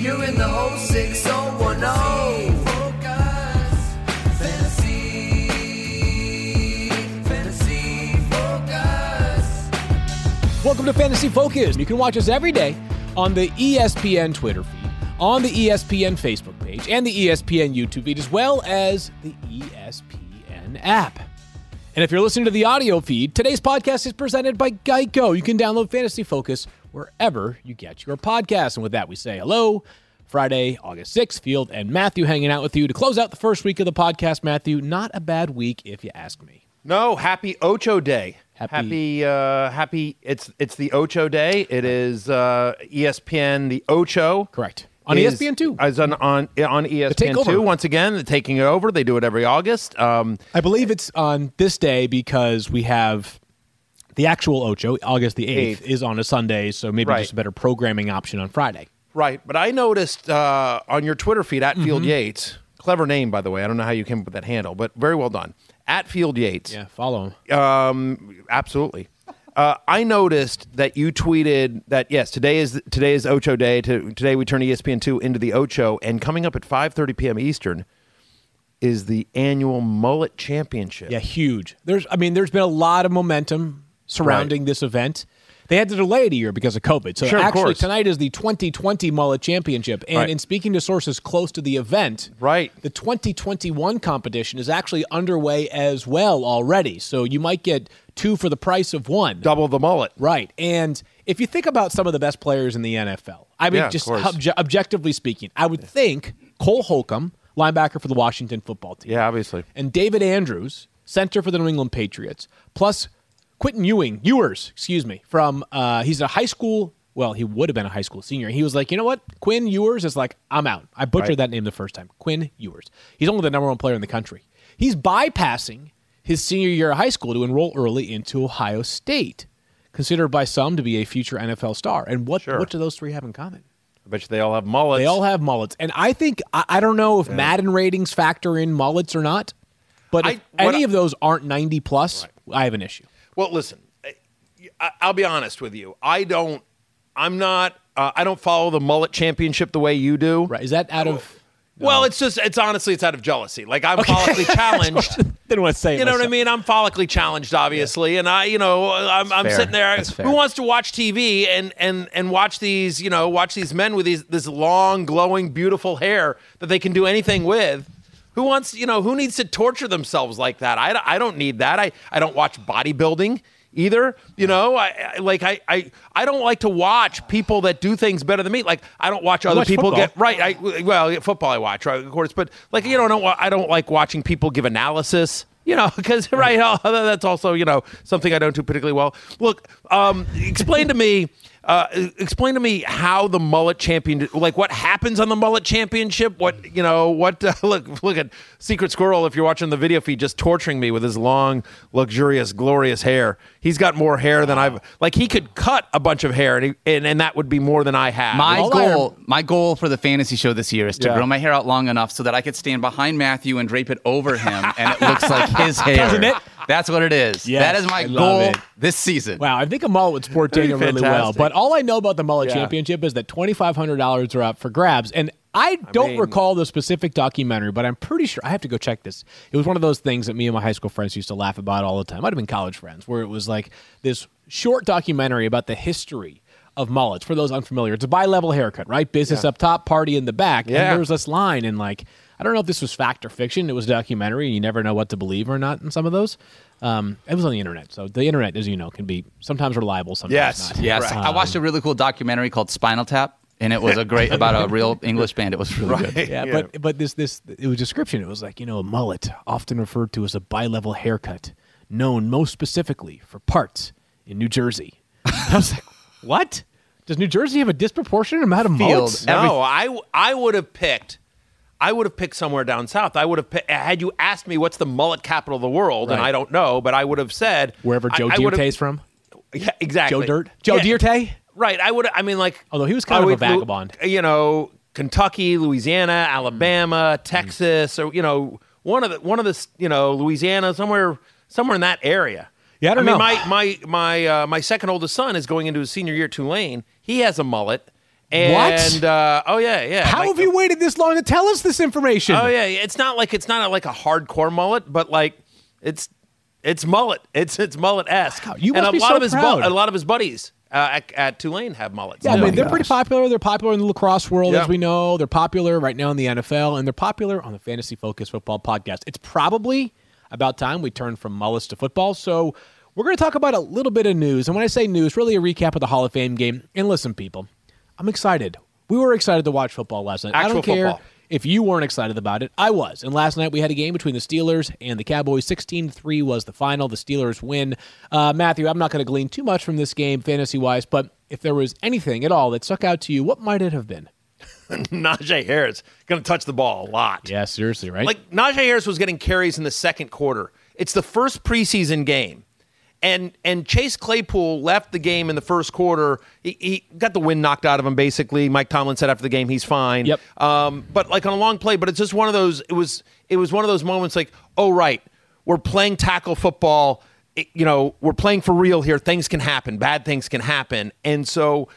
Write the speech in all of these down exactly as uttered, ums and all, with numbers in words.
You're in the whole six oh one oh. Welcome to Fantasy Focus. You can watch us every day on the E S P N Twitter feed, on the E S P N Facebook page, and the E S P N YouTube feed, as well as the E S P N app. And if you're listening to the audio feed, today's podcast is presented by Geico. You can download Fantasy Focus wherever you get your podcasts. And with that, we say hello. Friday, August sixth, Field and Matthew hanging out with you to close out the first week of the podcast. Matthew, not a bad week if you ask me. No, happy Ocho Day. Happy, happy, uh, happy. It's it's the Ocho Day. It is uh, E S P N. The Ocho, correct, on is, E S P N two. Is on on on E S P N two once again. They're taking it over. They do it every August. Um, I believe it's on this day because we have the actual Ocho, August the eighth, eighth. is on a Sunday, so maybe right. just a better programming option on Friday. Right, but I noticed uh, on your Twitter feed at Field mm-hmm. Yates, clever name by the way. I don't know how you came up with that handle, but very well done. At Field Yates. Yeah, follow him. Um, absolutely. Uh, I noticed that you tweeted that yes, today is today is Ocho Day. To, today we turn E S P N two into the Ocho, and coming up at five thirty p.m. Eastern is the annual Mullet Championship. Yeah, huge. There's, I mean, there's been a lot of momentum surrounding right. this event. They had to delay it a year because of COVID. So sure, actually, tonight is the twenty twenty Mullet Championship. And right. in speaking to sources close to the event, right. the twenty twenty-one competition is actually underway as well already. So you might get two for the price of one. Double the mullet. Right. And if you think about some of the best players in the N F L, I mean, yeah, just obje- objectively speaking, I would think Cole Holcomb, linebacker for the Washington football team. Yeah, obviously. And David Andrews, center for the New England Patriots, plus Quentin Ewing, Ewers, excuse me, from, uh, he's a high school, well, he would have been a high school senior. He was like, you know what? Quinn Ewers is like, I'm out. I butchered right. that name the first time. Quinn Ewers. He's only the number one player in the country. He's bypassing his senior year of high school to enroll early into Ohio State, considered by some to be a future N F L star. And what, sure. what do those three have in common? I bet you they all have mullets. They all have mullets. And I think, I, I don't know if yeah. Madden ratings factor in mullets or not, but if I, any I, of those aren't ninety plus, right. I have an issue. Well, listen. I'll be honest with you. I don't. I'm not. Uh, I don't follow the mullet championship the way you do. Right? Is that out of? No. Well, it's just. It's honestly, it's out of jealousy. Like I'm okay. follically challenged. Didn't want to say. You know myself. what I mean? I'm follically challenged, obviously, yeah. and I, you know, I'm, I'm sitting there. Who wants to watch T V and and and watch these, you know, watch these men with these this long, glowing, beautiful hair that they can do anything with? Who wants, you know, who needs to torture themselves like that? I, I don't need that. I, I don't watch bodybuilding either. You know, I, I like I, I I don't like to watch people that do things better than me. Like I don't watch other watch people football. get right. I well, football I watch, right, of course, but like you know, I don't I don't like watching people give analysis. You know, because right, that's also you know something I don't do particularly well. Look, um, explain to me. Uh, explain to me how the mullet champion, like what happens on the mullet championship. What you know, what uh, look, look at Secret Squirrel. If you're watching the video feed, just torturing me with his long, luxurious, glorious hair. He's got more hair than I've. Like he could cut a bunch of hair, and he, and, and that would be more than I have. My goal, my goal for the fantasy show this year is to yeah. grow my hair out long enough so that I could stand behind Matthew and drape it over him, and it looks like his hair. Doesn't it? That's what it is. Yes, that is my I goal it. this season. Wow, I think a mullet would support Daniel really well. But all I know about the mullet yeah. championship is that twenty-five hundred dollars are up for grabs. And I don't I mean, recall the specific documentary, but I'm pretty sure I have to go check this. It was one of those things that me and my high school friends used to laugh about all the time. Might have been college friends, where it was like this short documentary about the history of mullets. For those unfamiliar, it's a bi-level haircut, right? Business yeah. up top, party in the back. Yeah. And there's this line in like, I don't know if this was fact or fiction. It was a documentary, and you never know what to believe or not in some of those. Um, it was on the internet, so the internet, as you know, can be sometimes reliable, sometimes yes. not. Yes, right. I watched a really cool documentary called Spinal Tap, and it was a great about a real English band. It was really right. good. Yeah, yeah, but but this this it was a description. It was like you know a mullet, often referred to as a bi-level haircut, known most specifically for parts in New Jersey. I was like, what? Does New Jersey have a disproportionate amount of mullets? No, I I would have picked. I would have picked somewhere down south. I would have picked, had you asked me what's the mullet capital of the world, right. and I don't know, but I would have said wherever Joe I, I Dirt from. Yeah, exactly. Joe Dirt, Joe yeah, Dirt. Right. I would. I mean, like, although he was kind of a vagabond. You know, Kentucky, Louisiana, Alabama, mm. Texas, mm. or you know, one of the one of the you know Louisiana, somewhere somewhere in that area. Yeah, I don't I know. mean, my my my uh, my second oldest son is going into his senior year at Tulane. He has a mullet. And uh, oh yeah, yeah. How like, have you waited this long to tell us this information? Oh yeah, it's not like it's not a, like a hardcore mullet, but like it's it's mullet. It's it's mullet esque. Wow, you and must a be lot so of his proud. bu- a lot of his buddies uh, at, at Tulane have mullets. Yeah, I too. mean, they're pretty popular. They're popular in the lacrosse world, Yeah. as we know. They're popular right now in the N F L, and they're popular on the Fantasy Focus Football Podcast. It's probably about time we turn from mullets to football, so we're going to talk about a little bit of news. And when I say news, really a recap of the Hall of Fame game. And listen, people, I'm excited. We were excited to watch football last night. I Actual don't care football. if you weren't excited about it. I was. And last night we had a game between the Steelers and the Cowboys. sixteen to three was the final. The Steelers win. Uh, Matthew, I'm not going to glean too much from this game fantasy-wise, but if there was anything at all that stuck out to you, what might it have been? Najee Harris going to touch the ball a lot. Yeah, seriously, right? Like Najee Harris was getting carries in the second quarter. It's the first preseason game. And and Chase Claypool left the game in the first quarter. He, he got the wind knocked out of him, basically. Mike Tomlin said after the game he's fine. Yep. Um, but like on a long play, but it's just one of those. It was it was one of those moments like, oh right, we're playing tackle football. It, you know, we're playing for real here. Things can happen. Bad things can happen. And so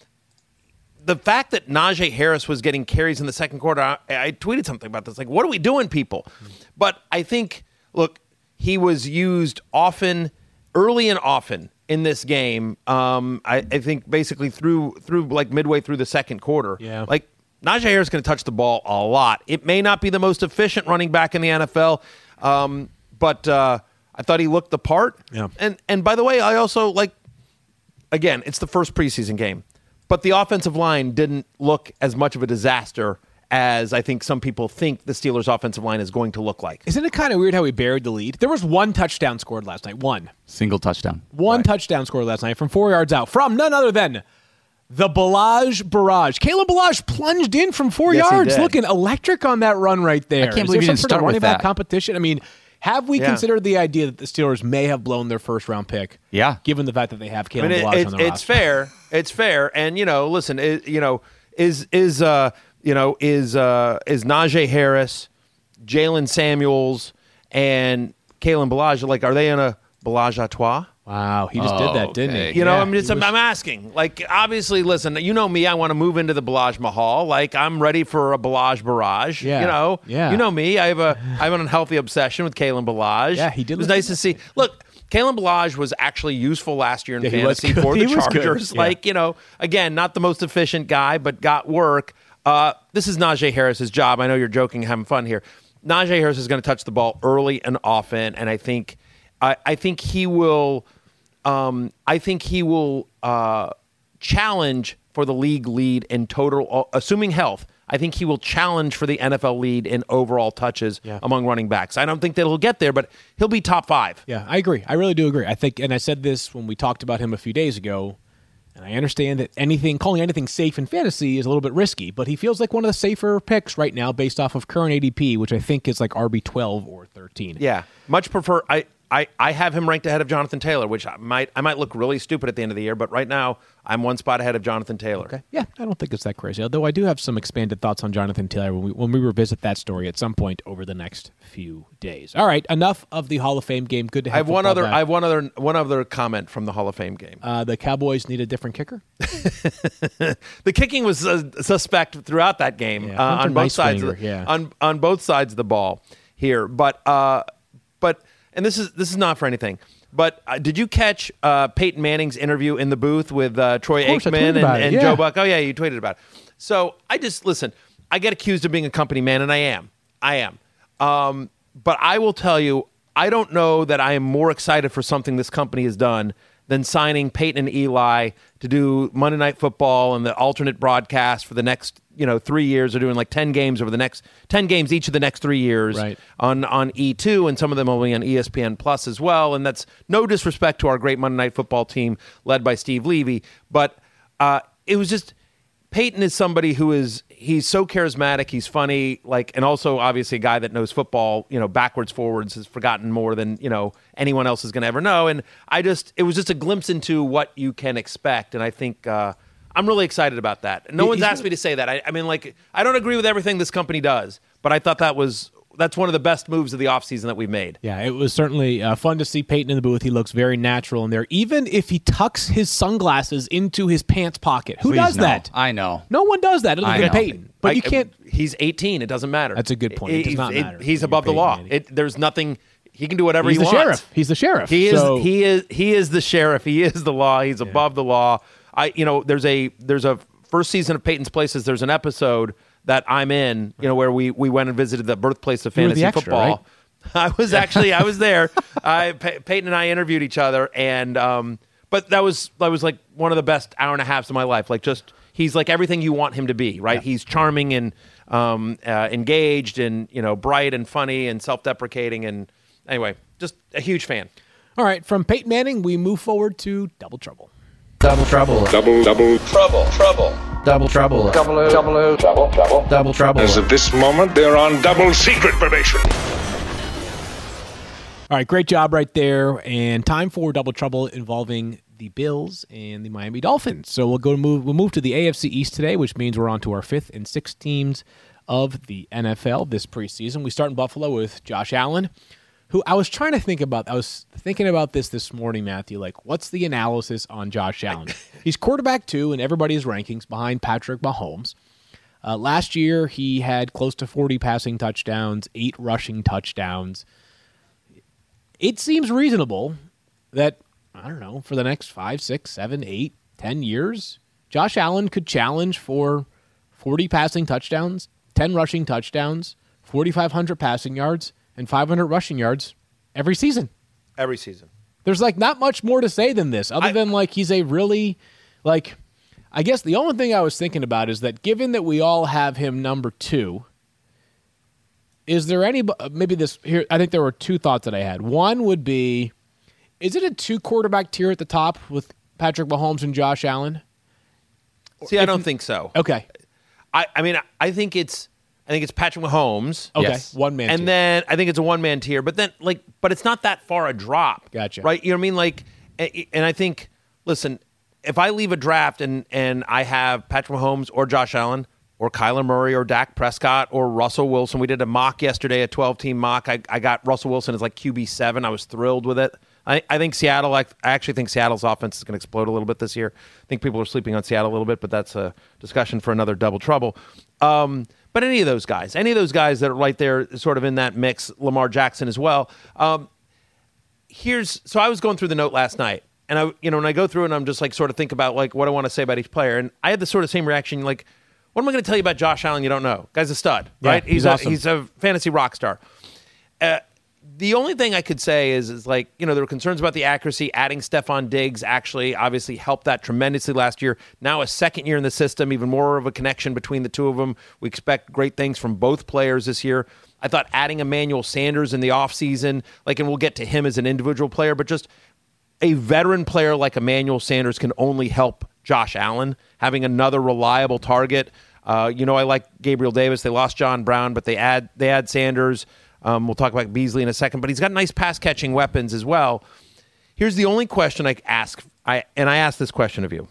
the fact that Najee Harris was getting carries in the second quarter, I, I tweeted something about this. Like, what are we doing, people? But I think, look, he was used often. Early and often in this game, um, I, I think basically through through like midway through the second quarter. Yeah. Like Najee Harris is going to touch the ball a lot. It may not be the most efficient running back in the N F L, um, but uh, I thought he looked the part. Yeah. And and by the way, I also like again, it's the first preseason game, but the offensive line didn't look as much of a disaster as I think some people think the Steelers' offensive line is going to look like. Isn't it kind of weird how we buried the lead? There was one touchdown scored last night. One. Single touchdown. One Right. touchdown scored last night from four yards out from none other than the Balaj Barrage. Caleb Balaj plunged in from four Yes, he yards, did. looking electric on that run right there. I can't Is believe there you some didn't sort start of running with back that. competition? I mean, have we Yeah. considered the idea that the Steelers may have blown their first round pick? Yeah. Given the fact that they have I Caleb mean, it- Balaj it- on the it's roster. fair. It's fair. And you know, listen, it, you know, is is uh, you know, is uh, is Najee Harris, Jalen Samuels, and Kalen Balaj like are they in a Balaj à trois? Wow, he just did Oh, that, didn't okay. he? You know, Yeah, I'm just he was- I'm asking. Like, obviously, listen, you know me. I want to move into the Balaj Mahal. Like, I'm ready for a Balaj barrage. Yeah, You know, yeah. You know me. I have a I have an unhealthy obsession with Kalen Balaj. Yeah, he did It was look nice to see. Look, Kalen Balaj was actually useful last year in Yeah, he was fantasy good. for the He was good. Chargers. Yeah. Like, you know, again, not the most efficient guy, but got work. Uh, this is Najee Harris's job. I know you're joking, having fun here. Najee Harris is going to touch the ball early and often, and I think, I, I think he will. Um, I think he will uh, challenge for the league lead in total, assuming health. I think he will challenge for the N F L lead in overall touches Yeah. among running backs. I don't think that he'll get there, but he'll be top five. Yeah, I agree. I really do agree. I think, and I said this when we talked about him a few days ago, and I understand that anything, calling anything safe in fantasy is a little bit risky, but he feels like one of the safer picks right now based off of current A D P, which I think is like R B twelve or thirteen. Yeah, much prefer. I, I, I have him ranked ahead of Jonathan Taylor, which I might I might look really stupid at the end of the year, but right now I'm one spot ahead of Jonathan Taylor. Okay. Yeah, I don't think it's that crazy. Although I do have some expanded thoughts on Jonathan Taylor when we, when we revisit that story at some point over the next few days. All right, enough of the Hall of Fame game. Good to have I have one football other. back. I have one other. One other comment from the Hall of Fame game. Uh, the Cowboys need a different kicker. The kicking was uh, suspect throughout that game Yeah, uh, Hunter on both sides. Of Neiswanger, the, yeah. on on both sides of the ball here, but uh, but and this is this is not for anything. But uh, did you catch uh, Peyton Manning's interview in the booth with uh, Troy Of course, I Aikman tweeted and, about it, and yeah. Joe Buck? Oh yeah, you tweeted about it. So I just listen. I get accused of being a company man, and I am. I am. Um, but I will tell you, I don't know that I am more excited for something this company has done than signing Peyton and Eli to do Monday Night Football and the alternate broadcast for the next, you know, three years. They're doing like ten games over the next ten games each of the next three years Right. on on E two, and some of them will be on E S P N Plus as well. And that's no disrespect to our great Monday Night Football team led by Steve Levy, but uh, it was just. Peyton is somebody who is he's so charismatic, he's funny, like, and also obviously a guy that knows football, you know, backwards, forwards, has forgotten more than, you know, anyone else is going to ever know. And I just, it was just a glimpse into what you can expect. And I think uh, I'm really excited about that. No He- one's he's asked me to say that. I, I mean, like, I don't agree with everything this company does, but I thought that was that's one of the best moves of the offseason that we've made. Yeah, it was certainly uh, fun to see Peyton in the booth. He looks very natural in there, even if he tucks his sunglasses into his pants pocket. Who Please, does no. that? I know. No one does that other I than know. Peyton. But I- you can't. He's eighteen. It doesn't matter. That's a good point. It does not matter. he's You're above the Peyton law. Manning. It, there's nothing. He can do whatever He's he the wants. sheriff. He's the sheriff. He is. So- He is. He is the sheriff. He is the law. He's above the law. I. You know. There's a. There's a first season of Peyton's Places. There's an episode that I'm in. You know, where we we went and visited the birthplace of You were fantasy the extra, football. I was actually. I was there. I Pey- Peyton and I interviewed each other, and um. But that was that was like one of the best hour and a halves of my life. Like just he's like everything you want him to be. Right. He's charming and um uh, engaged and you know bright and funny and self-deprecating and anyway, just a huge fan. All right, from Peyton Manning, we move forward to Double Trouble. Double trouble. Double, double, trouble, trouble. Double trouble. Double, double, trouble, trouble. Double trouble. As of this moment, they're on double secret probation. All right, great job right there. And time for Double Trouble involving the Bills and the Miami Dolphins. So we'll go move. We'll move to the A F C East today, which means we're on to our fifth and sixth teams of the N F L this preseason. We start in Buffalo with Josh Allen, who I was trying to think about. I was thinking about this this morning, Matthew. Like, what's the analysis on Josh Allen? He's quarterback two in everybody's rankings behind Patrick Mahomes. Uh, last year, he had close to forty passing touchdowns, eight rushing touchdowns. It seems reasonable that, I don't know, for the next five, six, seven, eight, ten years, Josh Allen could challenge for forty passing touchdowns, ten rushing touchdowns, forty-five hundred passing yards, and five hundred rushing yards every season. Every season. There's like not much more to say than this, other I- than like he's a really, like, I guess the only thing I was thinking about is that given that we all have him number two, is there any, maybe this here, I think there were two thoughts that I had. One would be, is it a two quarterback tier at the top with Patrick Mahomes and Josh Allen? See, I don't think so. Okay. I, I mean, I think it's I think it's Patrick Mahomes. Okay. Yes. One man and tier. then I think it's a one man tier. But then, like, but it's not that far a drop. Gotcha. Right? You know what I mean? Like, a- and I think, listen, if I leave a draft and and I have Patrick Mahomes or Josh Allen or Kyler Murray or Dak Prescott or Russell Wilson, we did a mock yesterday, a twelve team mock. I, I got Russell Wilson as like Q B seven. I was thrilled with it. I, I think Seattle, I, I actually think Seattle's offense is going to explode a little bit this year. I think people are sleeping on Seattle a little bit, but that's a discussion for another Double Trouble. Um, but any of those guys, any of those guys that are right there sort of in that mix, Lamar Jackson as well. Um, here's, so I was going through the note last night, and I, you know, when I go through it and I'm just like sort of think about like what I want to say about each player, and I had the sort of same reaction, like, what am I going to tell you about Josh Allen you don't know? Guy's a stud, Yeah, right? he's a, awesome. He's a fantasy rock star. Uh, the only thing I could say is, is like, you know, there were concerns about the accuracy. Adding Stephon Diggs actually obviously helped that tremendously last year. Now a second year in the system, even more of a connection between the two of them. We expect great things from both players this year. I thought adding Emmanuel Sanders in the offseason, like, and we'll get to him as an individual player, but just a veteran player like Emmanuel Sanders can only help Josh Allen. Having another reliable target. Uh, you know, I like Gabriel Davis. They lost John Brown, but they add they add Sanders. Um, we'll talk about Beasley in a second, but he's got nice pass-catching weapons as well. Here's the only question I ask, I and I ask this question of you.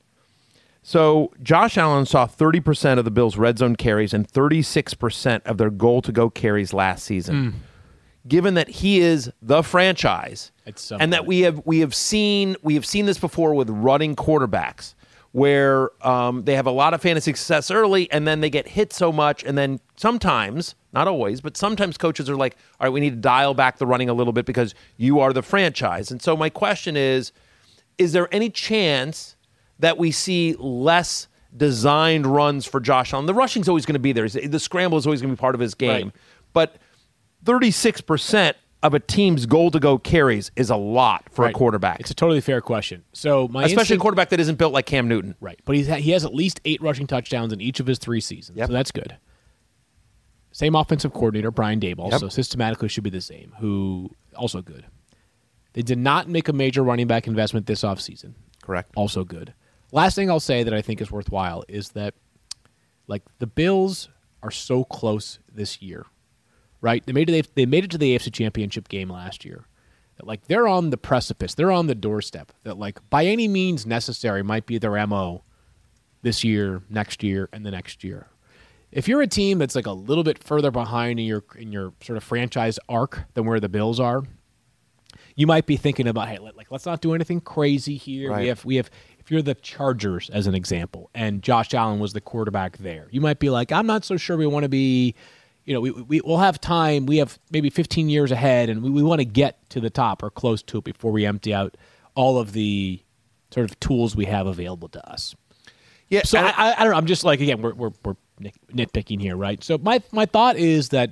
So Josh Allen saw thirty percent of the Bills' red zone carries and thirty-six percent of their goal-to-go carries last season. Given that he is the franchise, It's so and that funny. we have we have seen we have seen this before with running quarterbacks, where um, they have a lot of fantasy success early, and then they get hit so much, and then sometimes, not always, but sometimes coaches are like, all right, we need to dial back the running a little bit because you are the franchise. And so my question is, is there any chance that we see less designed runs for Josh Allen? The rushing's always going to be there. The scramble is always going to be part of his game. Right. But thirty-six percent of a team's goal-to-go carries is a lot for Right. a quarterback, It's a totally fair question. So my especially instinct- a quarterback that isn't built like Cam Newton. Right, but he's he has at least eight rushing touchdowns in each of his three seasons, Yep. so that's good. Same offensive coordinator, Brian Daboll, Yep. so systematically should be the same, who also good. They did not make a major running back investment this offseason. Correct. Also good. Last thing I'll say that I think is worthwhile is that, like, the Bills are so close this year, right? They made it, they made it to the A F C Championship game last year. That, like, they're on the precipice. They're on the doorstep. That, like, by any means necessary might be their M O this year, next year, and the next year. if you're a team that's like a little bit further behind in your in your sort of franchise arc than where the Bills are, you might be thinking about, hey, like let's not do anything crazy here. Right. We have we have if you're the Chargers as an example, and Josh Allen was the quarterback there, you might be like, I'm not so sure we want to be, you know, we we we'll have time. We have maybe fifteen years ahead, and we, we want to get to the top or close to it before we empty out all of the sort of tools we have available to us. Yeah. So and I, I, I don't know. I'm just like, again, we're we're, we're nitpicking here, right? So my my thought is that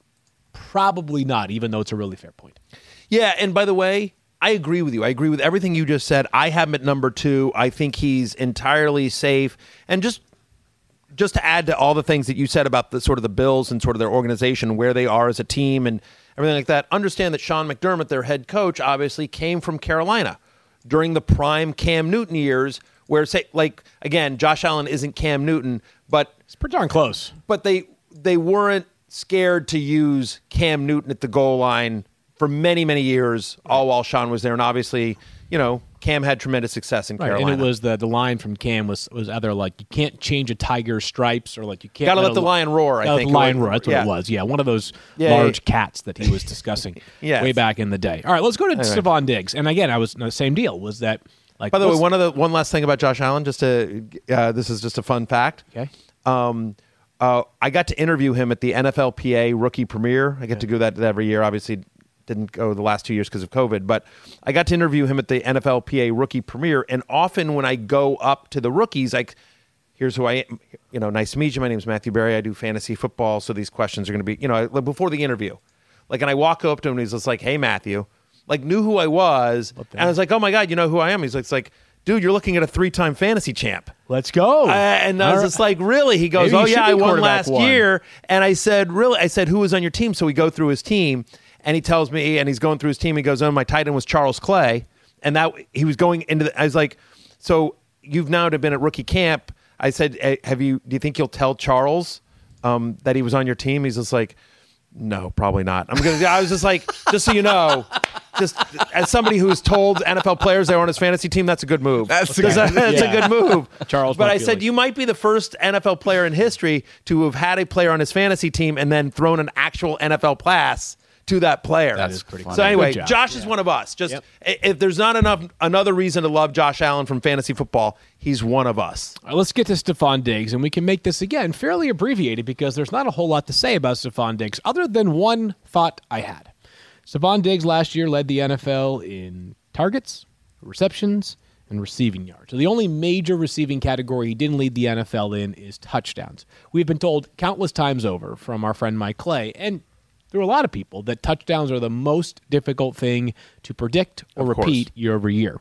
probably not, even though it's a really fair point. Yeah, and by the way, I agree with you. I agree with everything you just said. I have him at number two. I think he's entirely safe. And just just to add to all the things that you said about the sort of the Bills and sort of their organization, where they are as a team and everything like that, understand that Sean McDermott, their head coach, obviously came from Carolina during the prime Cam Newton years, where, say, like, again, Josh Allen isn't Cam Newton, but It's pretty darn close. but they they weren't scared to use Cam Newton at the goal line for many, many years, all while Sean was there. And obviously, you know, Cam had tremendous success in Right, Carolina. and it was the the line from Cam was was either like you can't change a tiger's stripes or like you can't Gotta let let the a- lion roar, I gotta let think. the lion It was- roar. That's what yeah. it was. Yeah, one of those Yeah, large yeah. cats that he was discussing Yes. way back in the day. All right, let's go to Anyway. Stephon Diggs. And again, I was the same deal. Was that like By the way, let's- one of the one last thing about Josh Allen, just to uh, this is just a fun fact. Okay. Um, uh, I got to interview him at the N F L P A rookie premiere. I get to do that every year. Obviously, didn't go the last two years because of COVID, but I got to interview him at the N F L P A rookie premiere. And often when I go up to the rookies, like, here's who I am. You know, nice to meet you. My name is Matthew Berry. I do fantasy football, so these questions are going to be, you know, like, before the interview. Like, and I walk up to him and he's just like, "Hey, Matthew," like knew who I was, and I was like, "Oh my God, you know who I am?" He's like, it's like, "Dude, you're looking at a three-time fantasy champ." Let's go. Uh, and I was All just like, really? He goes, Maybe oh, you yeah, should I be won quarterback last one. year. And I said, really? I said, who was on your team? So we go through his team, and he tells me, and he's going through his team. He goes, oh, my tight end was Charles Clay. And that he was going into the, I was like, so you've now been at rookie camp. I said, eh, have you, do you think you'll tell Charles um, that he was on your team? He's just like, no, probably not. I'm gonna. I was just like, just so you know, just as somebody who's told N F L players they were on his fantasy team, that's a good move. That's a Because good- that's Yeah. a good move. Charles but might I be said like- you might be the first N F L player in history to have had a player on his fantasy team and then thrown an actual N F L pass to that player. That is pretty So funny. anyway, Good job. Josh is one of us. Just Yep. i- if there's not enough another reason to love Josh Allen from fantasy football, he's one of us. All right, let's get to Stephon Diggs, and we can make this, again, fairly abbreviated because there's not a whole lot to say about Stephon Diggs other than one thought I had. Stephon Diggs last year led the N F L in targets, receptions, and receiving yards. So the only major receiving category he didn't lead the N F L in is touchdowns. We've been told countless times over from our friend Mike Clay, and through a lot of people, that touchdowns are the most difficult thing to predict or Of course. repeat year over year.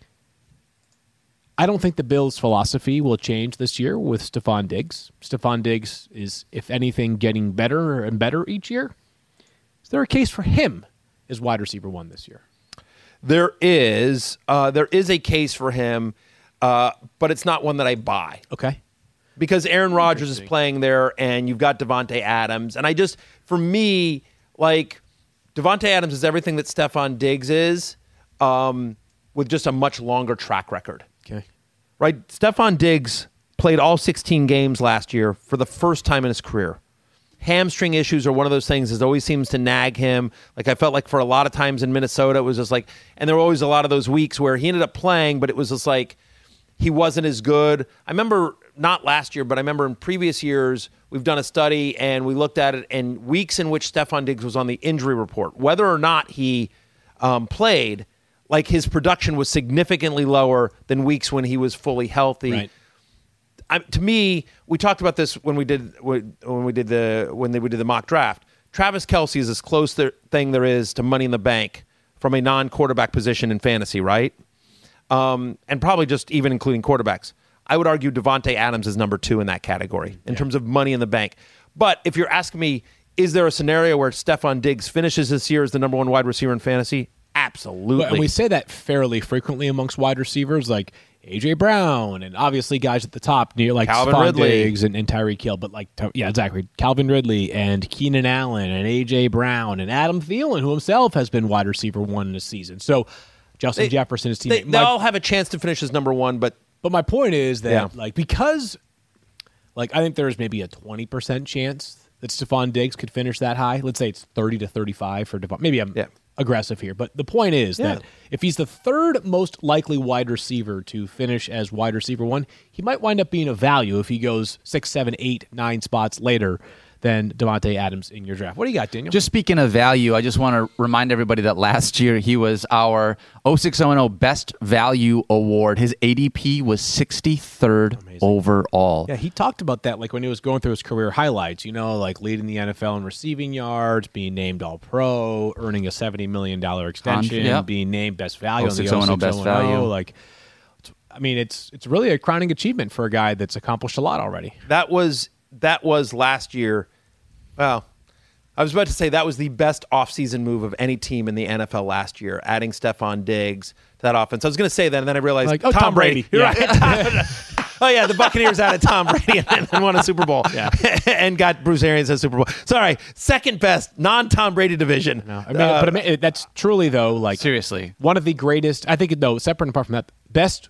I don't think the Bills' philosophy will change this year with Stephon Diggs. Stephon Diggs is, if anything, getting better and better each year. Is there a case for him as wide receiver one this year? There is uh, there is a case for him, uh, but it's not one that I buy. Okay. Because Aaron Rodgers is playing there, and you've got Devontae Adams. And I just, for me, like, Devontae Adams is everything that Stephon Diggs is, um, with just a much longer track record. Okay. Right? Stephon Diggs played all sixteen games last year for the first time in his career. Hamstring issues are one of those things that always seems to nag him. Like, I felt like for a lot of times in Minnesota, it was just like, and there were always a lot of those weeks where he ended up playing, but it was just like, he wasn't as good. I remember, not last year, but I remember in previous years, we've done a study and we looked at it, and weeks in which Stephon Diggs was on the injury report, whether or not he um, played, like, his production was significantly lower than weeks when he was fully healthy. Right. I, to me, we talked about this when we did when we did the when they, we did the mock draft. Travis Kelce is as close there, thing there is to Money in the Bank from a non-quarterback position in fantasy, right? Um, and probably just even including quarterbacks. I would argue Devontae Adams is number two in that category in terms of Money in the Bank. But if you're asking me, is there a scenario where Stephon Diggs finishes this year as the number one wide receiver in fantasy? Absolutely. But, and we say that fairly frequently amongst wide receivers, like A J Brown, and obviously guys at the top near like Calvin Stephon Ridley. Diggs and, and Tyreek Hill. But like, yeah, exactly. Calvin Ridley and Keenan Allen and A J Brown and Adam Thielen, who himself has been wide receiver one in the season. So Justin They- Jefferson, his They, teammate. they My- all have a chance to finish as number one, but But my point is that, Yeah. like, because Like, I think there's maybe a twenty percent chance that Stephon Diggs could finish that high. Let's say it's thirty to thirty-five for Devon. Maybe I'm Yeah. aggressive here, but the point is Yeah. that if he's the third most likely wide receiver to finish as wide receiver one, he might wind up being a value if he goes six, seven, eight, nine spots later than Devontae Adams in your draft. What do you got, Daniel? Just speaking of value, I just want to remind everybody that last year he was our oh six oh oh Best Value Award. His A D P was sixty-third overall. Yeah, he talked about that like when he was going through his career highlights, you know, like leading the N F L in receiving yards, being named All-Pro, earning a seventy million dollars extension, Yep. being named Best Value on the oh six oh oh oh six oh oh. Best Value. Like, I mean, it's it's really a crowning achievement for a guy that's accomplished a lot already. That was that was last year. Well, I was about to say that was the best offseason move of any team in the N F L last year, adding Stephon Diggs to that offense. I was going to say that, and then I realized Like, oh, Tom, Tom Brady. Brady. You're Yeah. right. Tom- oh, yeah, the Buccaneers added Tom Brady and, and won a Super Bowl. Yeah. And got Bruce Arians a Super Bowl. Sorry, second best non-Tom Brady division. No, I mean, Uh, but I mean, that's truly, though, like Seriously. one of the greatest, I think, though, separate and apart from that, best,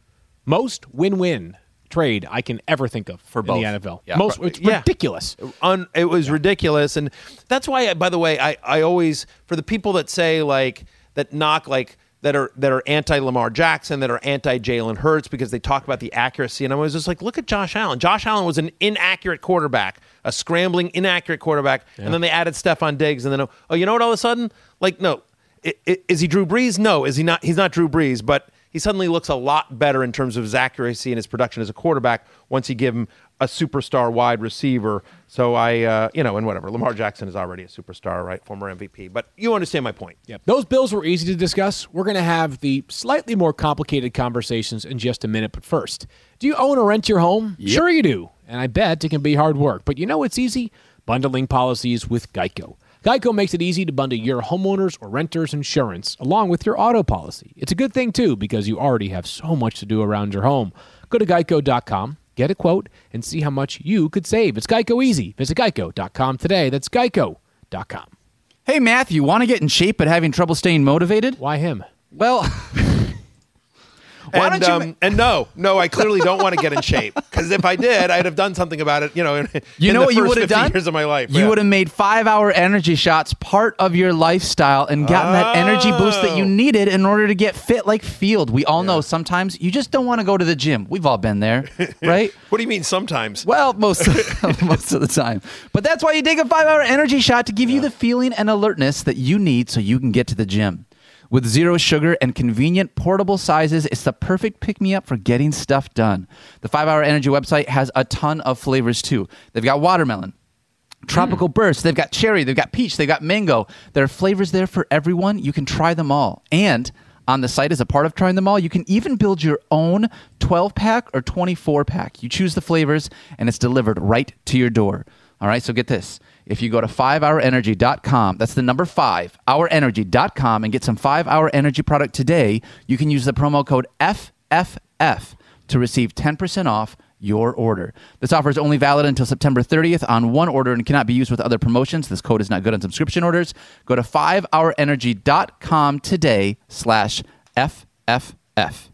most win-win trade I can ever think of for both. the N F L. Yeah. Most, it's Yeah. ridiculous. Un, it was ridiculous, and that's why. By the way, I, I always for the people that say like that knock like that are that are anti Lamar Jackson, that are anti Jalen Hurts because they talk about the accuracy, and I was just like, look at Josh Allen. Josh Allen was an inaccurate quarterback, a scrambling inaccurate quarterback, and then they added Stephon Diggs, and then oh, you know what? All of a sudden, like no, I- I- is he Drew Brees? No, is he not? He's not Drew Brees, but he suddenly looks a lot better in terms of his accuracy and his production as a quarterback once you give him a superstar wide receiver. So I, uh, you know, and whatever. Lamar Jackson is already a superstar, right? Former M V P. But you understand my point. Yep. Those bills were easy to discuss. We're going to have the slightly more complicated conversations in just a minute. But first, do you own or rent your home? Sure you do. And I bet it can be hard work. But you know what's easy? Bundling policies with Geico. Geico makes it easy to bundle your homeowners or renters insurance along with your auto policy. It's a good thing, too, because you already have so much to do around your home. Go to geico dot com, get a quote, and see how much you could save. It's Geico easy. Visit geico dot com today. That's geico dot com. Hey, Matthew, want to get in shape but having trouble staying motivated? Why him? Well, why and, don't you? um, ma- and no, no, I clearly don't want to get in shape because if I did, I'd have done something about it. You know, in, You in know the what you first would have fifty done? Years of my life, You Yeah. would have made five-hour energy shots part of your lifestyle and gotten that energy boost that you Oh. need in order to get fit like Field. We all know sometimes you just don't want to go to the gym. We've all been there, right? What do you mean sometimes? Well, most of, most of the time. But that's why you take a five-hour energy shot to give you the feeling and alertness that you need so you can get to the gym. With zero sugar and convenient portable sizes, it's the perfect pick-me-up for getting stuff done. The five-hour Energy website has a ton of flavors, too. They've got watermelon, tropical burst, they've got cherry, they've got peach, they've got mango. There are flavors there for everyone. You can try them all. And on the site, as a part of trying them all, you can even build your own twelve-pack or twenty-four-pack. You choose the flavors, and it's delivered right to your door. All right, so get this. If you go to five hour energy dot com, that's the number five, hour energy dot com, and get some five-hour Energy product today, you can use the promo code F F F to receive ten percent off your order. This offer is only valid until September thirtieth on one order and cannot be used with other promotions. This code is not good on subscription orders. Go to five hour energy dot com today slash F F F.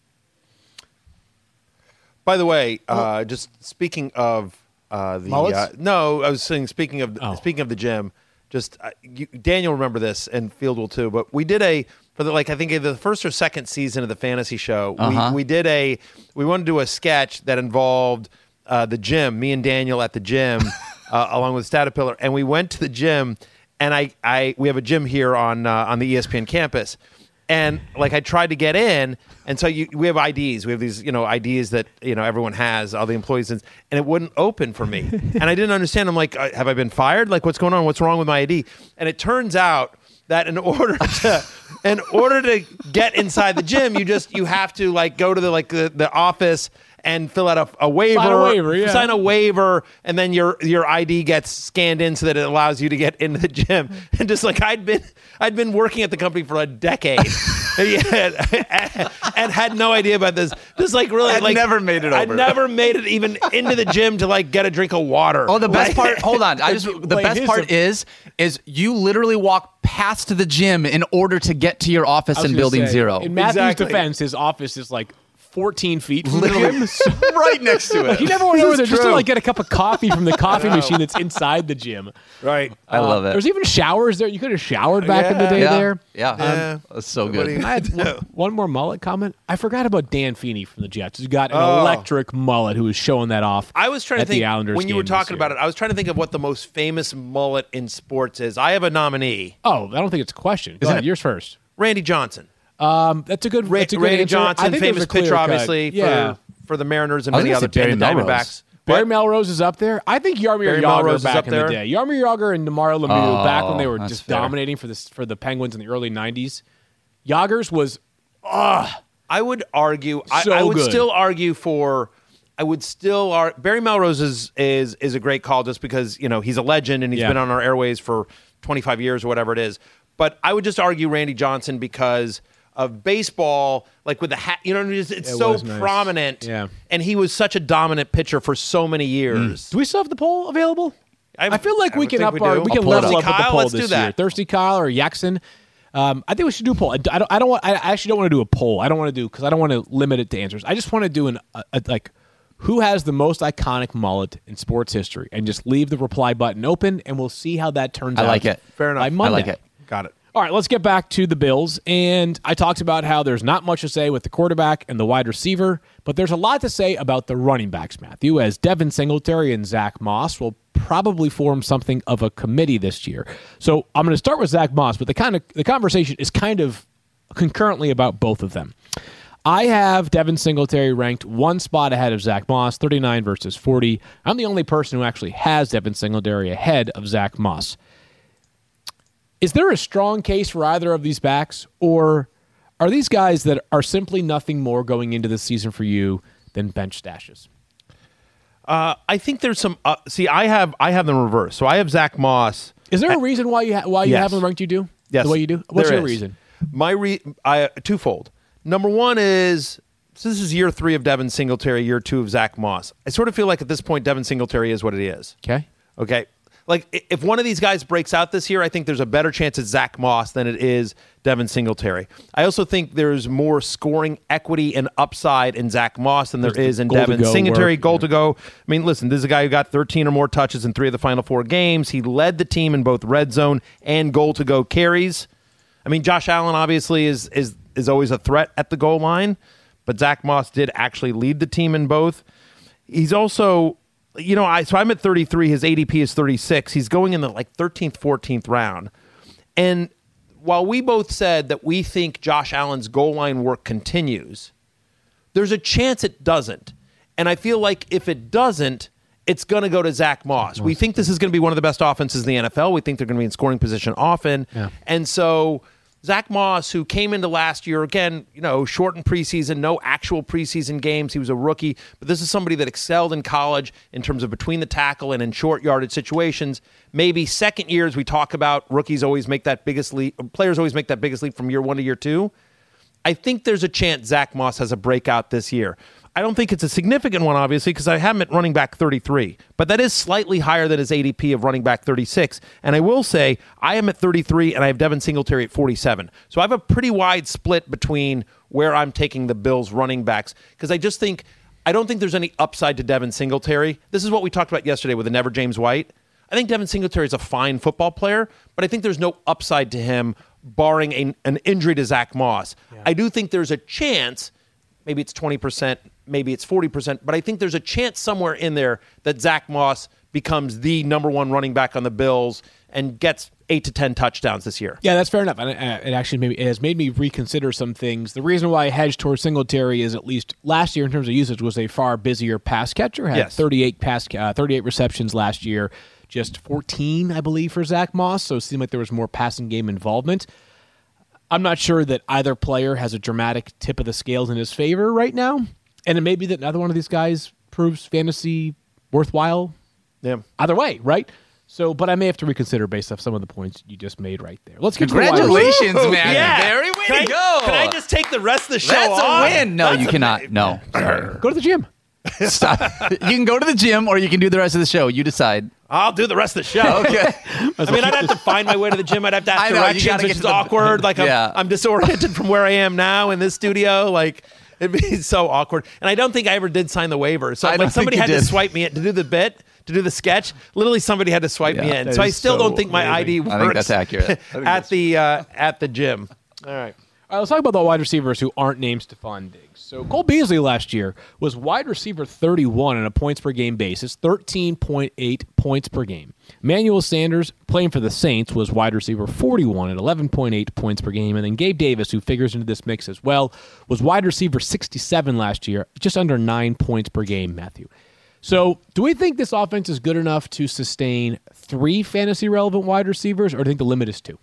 By the way, uh, just speaking of uh, the Mullets? uh, no, I was saying speaking of Oh. speaking of the gym. Just uh, you, Daniel, remember this, and Field will too. But we did a for the like I think either the first or second season of the fantasy show. Uh-huh. We we did a we wanted to do a sketch that involved uh, the gym. Me and Daniel at the gym, uh, along with Statapillar, and we went to the gym. And I, I we have a gym here on uh, on the E S P N campus. And like I tried to get in, and so you, we have I Ds. We have these, you know, I Ds that you know everyone has, all the employees, and, and it wouldn't open for me. And I didn't understand. I'm like, have I been fired? Like, what's going on? What's wrong with my I D? And it turns out that in order to in order to get inside the gym, you just you have to like go to the like the, the office and fill out a, a waiver, Sign a waiver, yeah. sign a waiver, and then your your I D gets scanned in so that it allows you to get into the gym. And just like I'd been I'd been working at the company for a decade, and, and had no idea about this. Just like really, I'd like never made it I'd over. never made it even into the gym to like get a drink of water. Oh, the best Like- part. Hold on. I just the Explain best his- part is is you literally walk past the gym in order to get to your office I was in gonna Building say, Zero. In Matthew's Exactly. defense, his office is like fourteen feet from the gym. right next to it. You never went over there just to true. like get a cup of coffee from the coffee machine that's inside the gym. Right. I love it. There's even showers there. You could have showered back in the Yeah. day yeah. there. Yeah. Yeah. That's so What do good. you- I had one, one more mullet comment. I forgot about Dan Feeney from the Jets. He's got an Oh. electric mullet who was showing that off. I was trying to at the think Islanders when you were game this talking year. about it. I was trying to think of what the most famous mullet in sports is. I have a nominee, Oh, I don't think it's a question. Go ahead, yours first. Randy Johnson. Um, that's a good. Ra- that's a good Randy answer. I Johnson, think there's famous a clear pitcher, cut. obviously Yeah. for for the Mariners and I was many gonna other say Barry and the Melrose. Diamondbacks. Barry What? Melrose is up there. I think Yarmir Barry Yager Melrose is back up in there. the day. Yarmir Yager and Mario Lemieux Oh, back when they were that's just fair. dominating for this for the Penguins in the early nineties. Yager's was I would argue. I, So I would good. still argue for. I would still ar- Barry Melrose is is is a great call just because you know he's a legend and he's Yeah. been on our airways for twenty-five years or whatever it is. But I would just argue Randy Johnson because of baseball, like with the hat. You know, it's, it's It so was nice. prominent. Yeah. and he was such a dominant pitcher for so many years. Do we still have the poll available? I, feel like I we would can think up we our do. we I'll can pull it level up. up with the Kyle, poll let's this do that. year. Thirsty Kyle or Yaxon. Um, I think we should do a poll. I, I don't. I don't want. I actually don't want to do a poll. I don't want to do because I don't want to limit it to answers. I just want to do an a, a, like who has the most iconic mullet in sports history, and just leave the reply button open, and we'll see how that turns I out. like it. Fair enough. By I Monday. like it. Got it. All right, let's get back to the Bills. And I talked about how there's not much to say with the quarterback and the wide receiver, but there's a lot to say about the running backs, Matthew, as Devin Singletary and Zach Moss will probably form something of a committee this year. So I'm going to start with Zach Moss, but the kind of the conversation is kind of concurrently about both of them. I have Devin Singletary ranked one spot ahead of Zach Moss, thirty-nine versus forty. I'm the only person who actually has Devin Singletary ahead of Zach Moss. Is there a strong case for either of these backs, or are these guys that are simply nothing more going into the season for you than bench stashes? Uh, I think there's some. Uh, see, I have I have them reversed. So I have Zach Moss. Is there a reason why you ha- why you Yes. have them ranked you do? Yes, The way you do? What's there your is. reason? My re I twofold. Number one is so this is year three of Devin Singletary, year two of Zach Moss. I sort of feel like at this point Devin Singletary is what it is. Okay. Okay. Like i- if one of these guys breaks out this year, I think there's a better chance it's Zach Moss than it is Devin Singletary. I also think there's more scoring equity and upside in Zach Moss than there There's the is in goal to Devin go Singletary. work, Goal yeah. to go. I mean, listen, this is a guy who got thirteen or more touches in three of the final four games. He led the team in both red zone and goal to go carries. I mean, Josh Allen obviously is is is always a threat at the goal line, but Zach Moss did actually lead the team in both. He's also, you know, I so I'm at thirty-three. His A D P is thirty-six. He's going in the like thirteenth, fourteenth round. And while we both said that we think Josh Allen's goal line work continues, there's a chance it doesn't. And I feel like if it doesn't, it's going to go to Zach Moss. We think this is going to be one of the best offenses in the N F L. We think they're going to be in scoring position often. Yeah. And so Zach Moss, who came into last year, again, you know, shortened preseason, no actual preseason games. He was a rookie, but this is somebody that excelled in college in terms of between the tackle and in short yardage situations. Maybe second year, as we talk about, rookies always make that biggest leap. Players always make that biggest leap from year one to year two. I think there's a chance Zach Moss has a breakout this year. I don't think it's a significant one, obviously, because I have him at running back thirty-three. But that is slightly higher than his A D P of running back thirty-six. And I will say, I am at thirty-three, and I have Devin Singletary at forty-seven. So I have a pretty wide split between where I'm taking the Bills' running backs, because I just think, I don't think there's any upside to Devin Singletary. This is what we talked about yesterday with the Never James White. I think Devin Singletary is a fine football player, but I think there's no upside to him barring a, an injury to Zach Moss. Yeah. I do think there's a chance, maybe it's twenty percent, maybe it's forty percent, but I think there's a chance somewhere in there that Zach Moss becomes the number one running back on the Bills and gets eight to ten touchdowns this year. Yeah, that's fair enough. And it, it actually maybe it has made me reconsider some things. The reason why I hedged towards Singletary is at least last year in terms of usage was a far busier pass catcher. Had Yes. thirty-eight pass, uh, thirty-eight receptions last year, just fourteen, I believe, for Zach Moss. So it seemed like there was more passing game involvement. I'm not sure that either player has a dramatic tip of the scales in his favor right now. And it may be that another one of these guys proves fantasy worthwhile Yeah. either way, right? So, but I may have to reconsider based off some of the points you just made right there. Let's get to the wide Congratulations, receiver. man. Yeah. Very way Can to I, go. Can I just take the rest of the show That's off? a win. No, That's you a- cannot. No. Sorry. Go to the gym. Stop. You can go to the gym or you can do the rest of the show. You decide. I'll do the rest of the show. Okay. I mean, I'd have to find my way to the gym. I'd have to I ask know, you directions, gotta which get is to the- awkward. Like, I'm, Yeah. I'm disoriented from where I am now in this studio. Like, It'd be so awkward. And I don't think I ever did sign the waiver. So I like don't somebody think had you to did. swipe me in to do the bit, to do the sketch. Literally, somebody had to swipe me Yeah, in. that So I is still so don't think my I D amazing. works. I think that's accurate. I think at that's- the uh, at the gym. All right. All right, let's talk about the wide receivers who aren't named Stephon Diggs. So Cole Beasley last year was wide receiver thirty-one on a points per game basis, thirteen point eight points per game. Emmanuel Sanders, playing for the Saints, was wide receiver forty-one at eleven point eight points per game. And then Gabe Davis, who figures into this mix as well, was wide receiver sixty-seven last year, just under nine points per game, Matthew. So do we think this offense is good enough to sustain three fantasy-relevant wide receivers, or do you think the limit is two?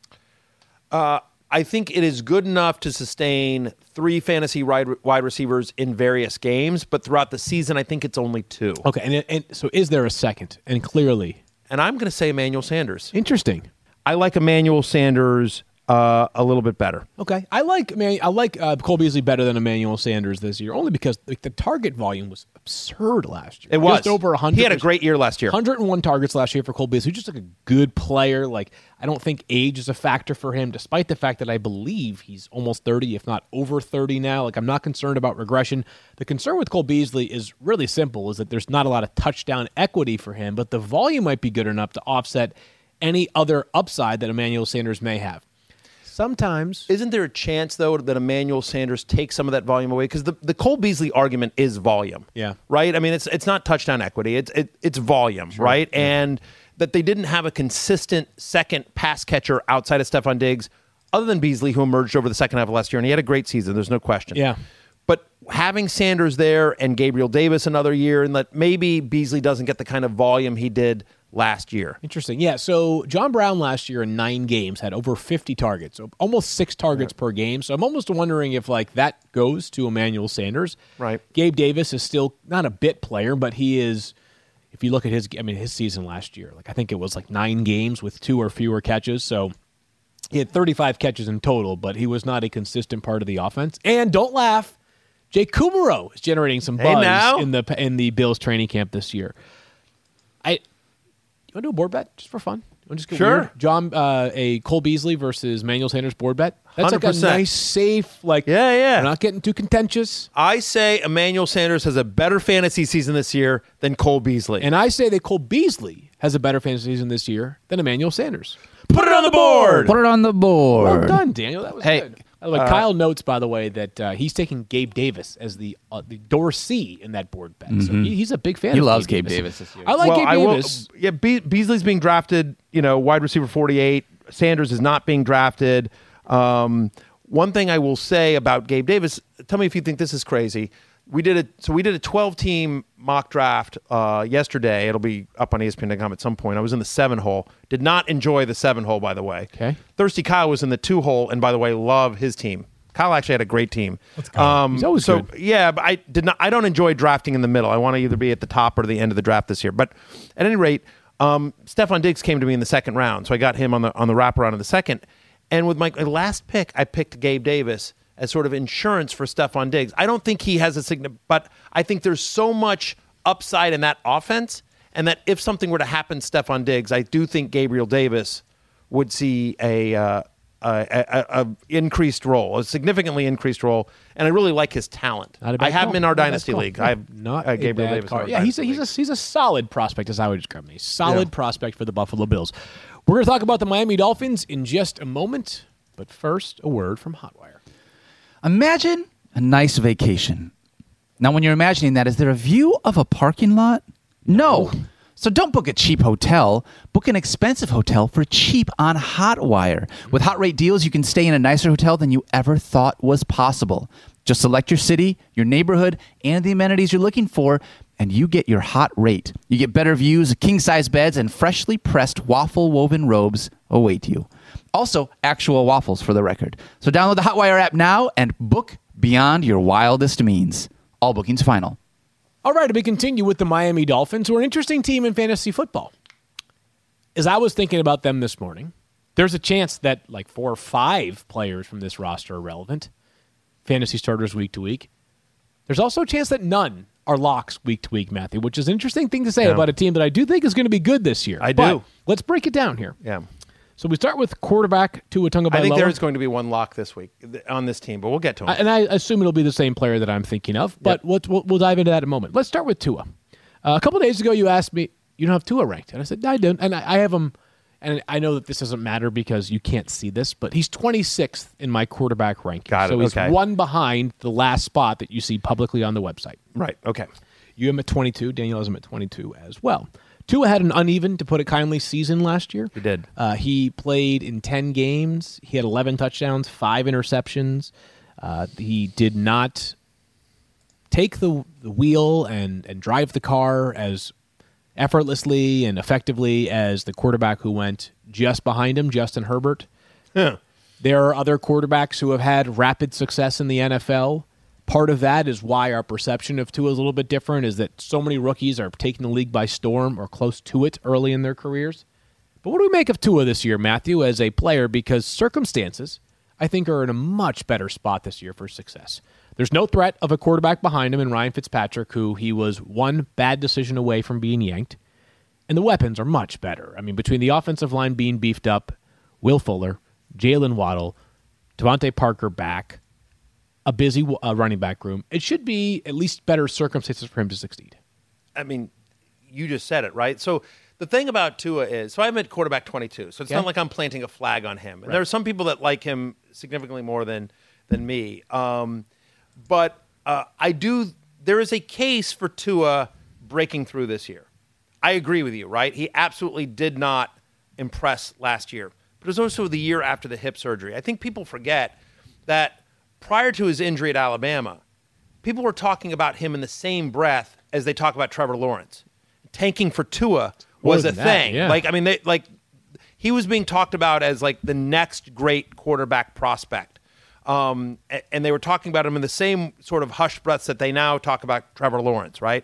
I think it is good enough to sustain three fantasy wide wide receivers in various games, but throughout the season, I think it's only two. Okay, and, and so is there a second? And clearly, And I'm going to say Emmanuel Sanders. interesting. I like Emmanuel Sanders uh, a little bit better. Okay, I like man, I like uh, Cole Beasley better than Emmanuel Sanders this year, only because like, the target volume was absurd last year. It was just over one hundred. He had a great year last year. one hundred one targets last year for Cole Beasley. Who's just like a good player. Like I don't think age is a factor for him, despite the fact that I believe he's almost thirty, if not over thirty now. Like I'm not concerned about regression. The concern with Cole Beasley is really simple: is that there's not a lot of touchdown equity for him, but the volume might be good enough to offset any other upside that Emmanuel Sanders may have. Sometimes. Isn't there a chance, though, that Emmanuel Sanders takes some of that volume away? Because the, the Cole Beasley argument is volume. Yeah. Right? I mean, it's it's not touchdown equity. It's it, it's volume, right? Yeah. And that they didn't have a consistent second pass catcher outside of Stephon Diggs, other than Beasley, who emerged over the second half of last year. And he had a great season. There's no question. Yeah. But having Sanders there and Gabriel Davis another year, and that maybe Beasley doesn't get the kind of volume he did last year. Interesting. Yeah, so John Brown last year in nine games had over fifty targets, so almost six targets yeah. per game. So I'm almost wondering if like that goes to Emmanuel Sanders. Right. Gabe Davis is still not a bit player, but he is, if you look at his, I mean, his season last year, like I think it was like nine games with two or fewer catches. So he had thirty-five catches in total, but he was not a consistent part of the offense. And don't laugh, Jake Kumaro is generating some buzz hey now. in the in the Bills training camp this year. I. You want to do a board bet just for fun? You want to just get sure. weird? John, uh, a Cole Beasley versus Emmanuel Sanders board bet. That's one hundred percent. like a nice, safe, like yeah, yeah. We're not getting too contentious. I say Emmanuel Sanders has a better fantasy season this year than Cole Beasley. And I say that Cole Beasley has a better fantasy season this year than Emmanuel Sanders. Put it on the board. Put it on the board. Well done, Daniel. That was Hey, good. By the way, uh, Kyle notes, by the way, that uh, he's taking Gabe Davis as the uh, the Dorsey in that board bet. Mm-hmm. So he, he's a big fan. He of loves Gabe Gabe Davis. Davis this year. I like well, Gabe I will, Davis. yeah, Be- Beasley's being drafted, you know, wide receiver forty-eight. Sanders is not being drafted. Um, one thing I will say about Gabe Davis, tell me if you think this is crazy. We did a so we did a twelve-team mock draft uh, yesterday. It'll be up on E S P N dot com at some point. I was in the seven hole. Did not enjoy the seven hole, by the way. Okay. Thirsty Kyle was in the two hole, and by the way, love his team. Kyle actually had a great team. Um, He's always so good. yeah, but I did not. I don't enjoy drafting in the middle. I want to either be at the top or the end of the draft this year. But at any rate, um, Stephon Diggs came to me in the second round, so I got him on the on the wraparound in the second. And with my last pick, I picked Gabe Davis as sort of insurance for Stephon Diggs. I don't think he has a significant, but I think there's so much upside in that offense, and that if something were to happen to Stephon Diggs, I do think Gabriel Davis would see a. Uh, Uh, a, a, a increased role, a significantly increased role, and I really like his talent. Not a bad I have call. him in our Not a bad dynasty call. league. I have Not uh, a Gabriel bad Davis. call. in our Yeah, he's a, dynasty he's a league. he's a solid prospect, as I would describe him. A solid Yeah. prospect for the Buffalo Bills. We're going to talk about the Miami Dolphins in just a moment, but first, a word from Hotwire. Imagine a nice vacation. Now, when you're imagining that, is there a view of a parking lot? No. So don't book a cheap hotel. Book an expensive hotel for cheap on Hotwire. With hot rate deals, you can stay in a nicer hotel than you ever thought was possible. Just select your city, your neighborhood, and the amenities you're looking for, and you get your hot rate. You get better views, king-size beds, and freshly pressed waffle-woven robes await you. Also, actual waffles for the record. So download the Hotwire app now and book beyond your wildest means. All bookings final. All right, we continue with the Miami Dolphins, who are an interesting team in fantasy football. As I was thinking about them this morning, there's a chance that like four or five players from this roster are relevant, fantasy starters week to week. There's also a chance that none are locks week to week, Matthew, which is an interesting thing to say Yeah. about a team that I do think is going to be good this year. I But do. let's break it down here. Yeah. So we start with quarterback Tua Tagovailoa. I think there is going to be one lock this week th- on this team, but we'll get to him. I- and I assume it'll be the same player that I'm thinking of, but Yep. we'll, we'll, we'll dive into that in a moment. Let's start with Tua. Uh, a couple of days ago, you asked me, you don't have Tua ranked. And I said, no, I don't. And I, I have him, and I know that this doesn't matter because you can't see this, but he's twenty-sixth in my quarterback ranking. Got it, So he's okay. one behind the last spot that you see publicly on the website. Right, okay. You have him at twenty-two. Daniel has him at twenty-two as well. Tua had an uneven, to put it kindly, season last year. He did. Uh, he played in ten games. He had eleven touchdowns, five interceptions. Uh, he did not take the, the wheel and, and drive the car as effortlessly and effectively as the quarterback who went just behind him, Justin Herbert. Yeah. There are other quarterbacks who have had rapid success in the N F L. Part of that is why our perception of Tua is a little bit different, is that so many rookies are taking the league by storm or close to it early in their careers. But what do we make of Tua this year, Matthew, as a player? Because circumstances, I think, are in a much better spot this year for success. There's no threat of a quarterback behind him in Ryan Fitzpatrick, who he was one bad decision away from being yanked. And the weapons are much better. I mean, between the offensive line being beefed up, Will Fuller, Jalen Waddle, Devontae Parker back, a busy uh, running back room, it should be at least better circumstances for him to succeed. I mean, you just said it, right? So the thing about Tua is, so I'm at quarterback twenty-two, so it's Yeah. not like I'm planting a flag on him. And there are some people that like him significantly more than than me. Um, but uh, I do, there is a case for Tua breaking through this year. I agree with you, right? He absolutely did not impress last year. But it was also the year after the hip surgery. I think people forget that prior to his injury at Alabama, people were talking about him in the same breath as they talk about Trevor Lawrence. Tanking for Tua More was a than that, thing. yeah. Like, I mean, they, like he was being talked about as like the next great quarterback prospect. Um, a- and they were talking about him in the same sort of hushed breaths that they now talk about Trevor Lawrence, right?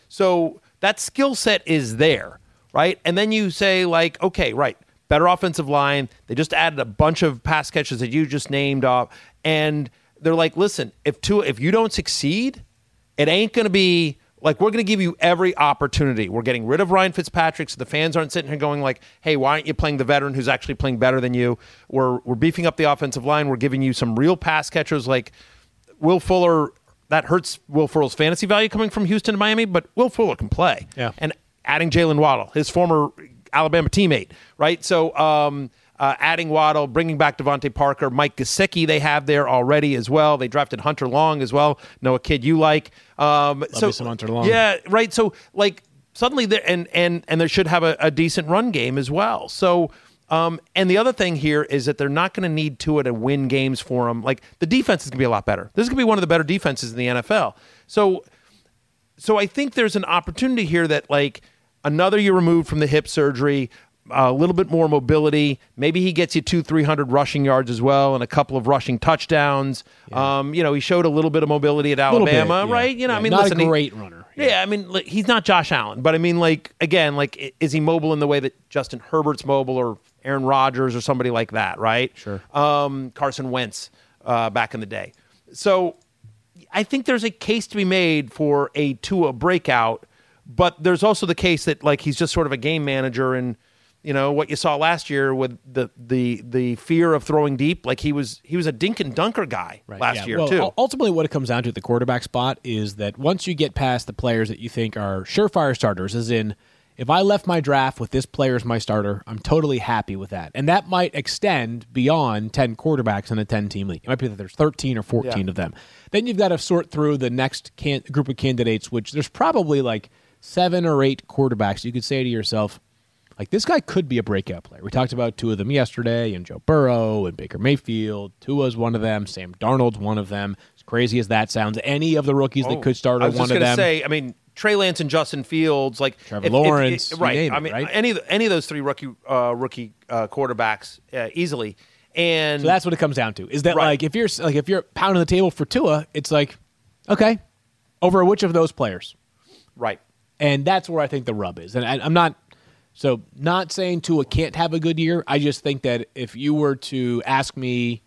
So that skill set is there, right? And then you say, like, okay, right, better offensive line. They just added a bunch of pass catches that you just named off. And they're like, listen, if Tua, if you don't succeed, it ain't going to be like, we're going to give you every opportunity. We're getting rid of Ryan Fitzpatrick, so the fans aren't sitting here going like, hey, why aren't you playing the veteran who's actually playing better than you? We're we're beefing up the offensive line. We're giving you some real pass catchers like Will Fuller. That hurts Will Fuller's fantasy value coming from Houston to Miami, but Will Fuller can play. Yeah. And adding Jalen Waddle, his former Alabama teammate, right? So um, uh, adding Waddle, bringing back Devontae Parker, Mike Gesicki they have there already as well. They drafted Hunter Long as well. Know a kid you like. Um, so me some Hunter Long. Yeah, right. So like suddenly there and and and they should have a, a decent run game as well. So um, and the other thing here is that they're not going to need Tua to win games for them. Like the defense is going to be a lot better. This is going to be one of the better defenses in the N F L. So so I think there's an opportunity here that like another year removed from the hip surgery, a little bit more mobility. Maybe he gets you two, three hundred rushing yards as well, and a couple of rushing touchdowns. Yeah. Um, you know, he showed a little bit of mobility at Little Alabama, bit, yeah. right? You know, Yeah, I mean, not listen, a he- great runner. yeah, I mean, like, he's not Josh Allen, but I mean, like, again, like, i- is he mobile in the way that Justin Herbert's mobile or Aaron Rodgers or somebody like that, right? Sure. Um, Carson Wentz uh, back in the day. So I think there's a case to be made for a Tua breakout, but there's also the case that, like, he's just sort of a game manager and, you know, what you saw last year with the the the fear of throwing deep, like he was he was a dink and dunker guy Right, last yeah. year, Well, too. ul- Ultimately, what it comes down to at the quarterback spot is that once you get past the players that you think are surefire starters, as in, if I left my draft with this player as my starter, I'm totally happy with that. And that might extend beyond ten quarterbacks in a ten-team league. It might be that there's thirteen or fourteen Yeah. of them. Then you've got to sort through the next can- group of candidates, which there's probably like seven or eight quarterbacks. You could say to yourself, like, this guy could be a breakout player. We talked about two of them yesterday, and Joe Burrow and Baker Mayfield. Tua's one of them. Sam Darnold's one of them. As crazy as that sounds, any of the rookies that could start I are was one just of gonna them. say, I mean, Trey Lance and Justin Fields, like Trevor Lawrence, you right? name I it, mean, right? any of the, any of those three rookie uh, rookie uh, quarterbacks uh, easily. And So that's what it comes down to. Is that Right. like if you're like if you're pounding the table for Tua, it's like, okay, over which of those players? right. And that's where I think the rub is. And I, I'm not so not saying Tua can't have a good year. I just think that if you were to ask me,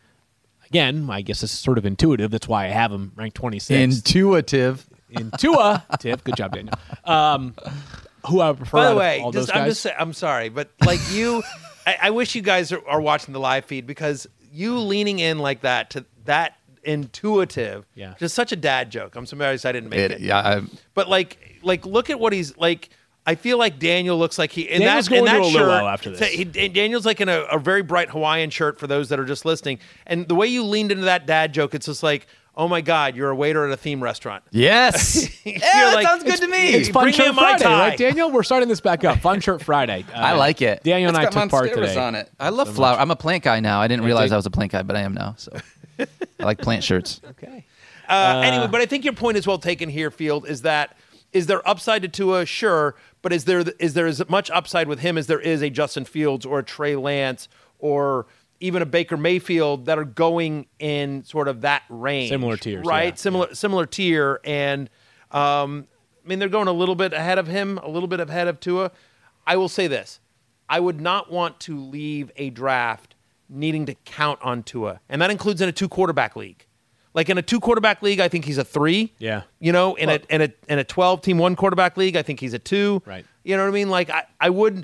again, I guess this is sort of intuitive. That's why I have him ranked twenty-sixth. Intuitive. In Tua, Tiff, good job, Daniel. Um, who I would prefer. By out the of way, all just, those I'm guys. just say, I'm sorry, but like you, I, I wish you guys are, are watching the live feed because you leaning in like that to that intuitive, Yeah. just such a dad joke. I'm surprised I didn't make it. It, yeah, I, But like, like look at what he's like. I feel like Daniel looks like he in Daniel's that in going that to a shirt. luau after this. He, Daniel's like in a, a very bright Hawaiian shirt for those that are just listening. And the way you leaned into that dad joke, it's just like, oh my God, you're a waiter at a theme restaurant. yes. You're yeah, that like, sounds good to me. It's Fun Bring me Shirt a Mai Friday, Tai. right, Daniel? We're starting this back up. Fun Shirt Friday. Uh, I like it. Daniel and It's I got took part Monsteras today. on it. I love flower. I'm a plant guy now. I didn't realize dig- I was a plant guy, but I am now. So I like plant shirts. Okay. Uh, anyway, but I think your point is well taken here, Field, is that is there upside to Tua? Sure. But is there is there as much upside with him as there is a Justin Fields or a Trey Lance or even a Baker Mayfield that are going in sort of that range? Similar tiers, right? yeah. Similar similar tier. And, um, I mean, they're going a little bit ahead of him, a little bit ahead of Tua. I will say this. I would not want to leave a draft needing to count on Tua. And that includes in a two-quarterback league. Like in a two-quarterback league, I think he's a three. Yeah. You know, in Well- a in a in a twelve-team one-quarterback league, I think he's a two. Right. You know what I mean? Like I, I would,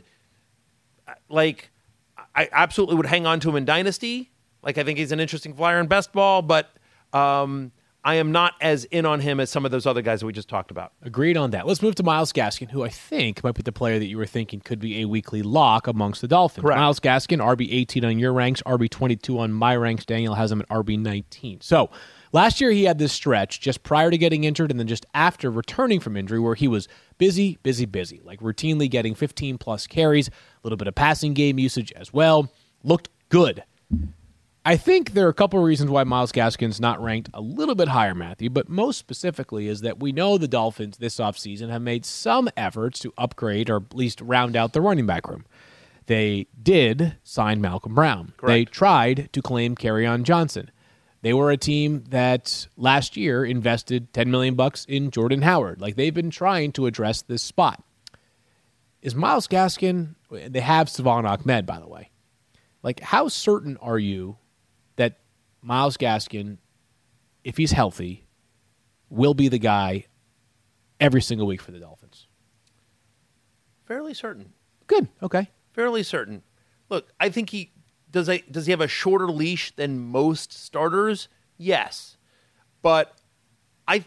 like, I absolutely would hang on to him in Dynasty. Like I think he's an interesting flyer in best ball, but um, I am not as in on him as some of those other guys that we just talked about. Agreed on that. Let's move to Myles Gaskin, who I think might be the player that you were thinking could be a weekly lock amongst the Dolphins. Correct. Myles Gaskin, R B eighteen on your ranks, R B twenty-two on my ranks. Daniel has him at R B nineteen. So last year he had this stretch just prior to getting injured and then just after returning from injury where he was busy, busy, busy, like routinely getting fifteen-plus carries, a little bit of passing game usage as well. Looked good. I think there are a couple of reasons why Myles Gaskin's not ranked a little bit higher, Matthew, but most specifically is that we know the Dolphins this offseason have made some efforts to upgrade or at least round out the running back room. They did sign Malcolm Brown. Correct. They tried to claim Kerryon Johnson. They were a team that last year invested ten million bucks in Jordan Howard. Like they've been trying to address this spot. Is Myles Gaskin, they have Savon Ahmed, by the way. Like how certain are you that Myles Gaskin, if he's healthy, will be the guy every single week for the Dolphins? Fairly certain. Good. Okay. Fairly certain. Look, I think he does. A, does he have a shorter leash than most starters? Yes, but I,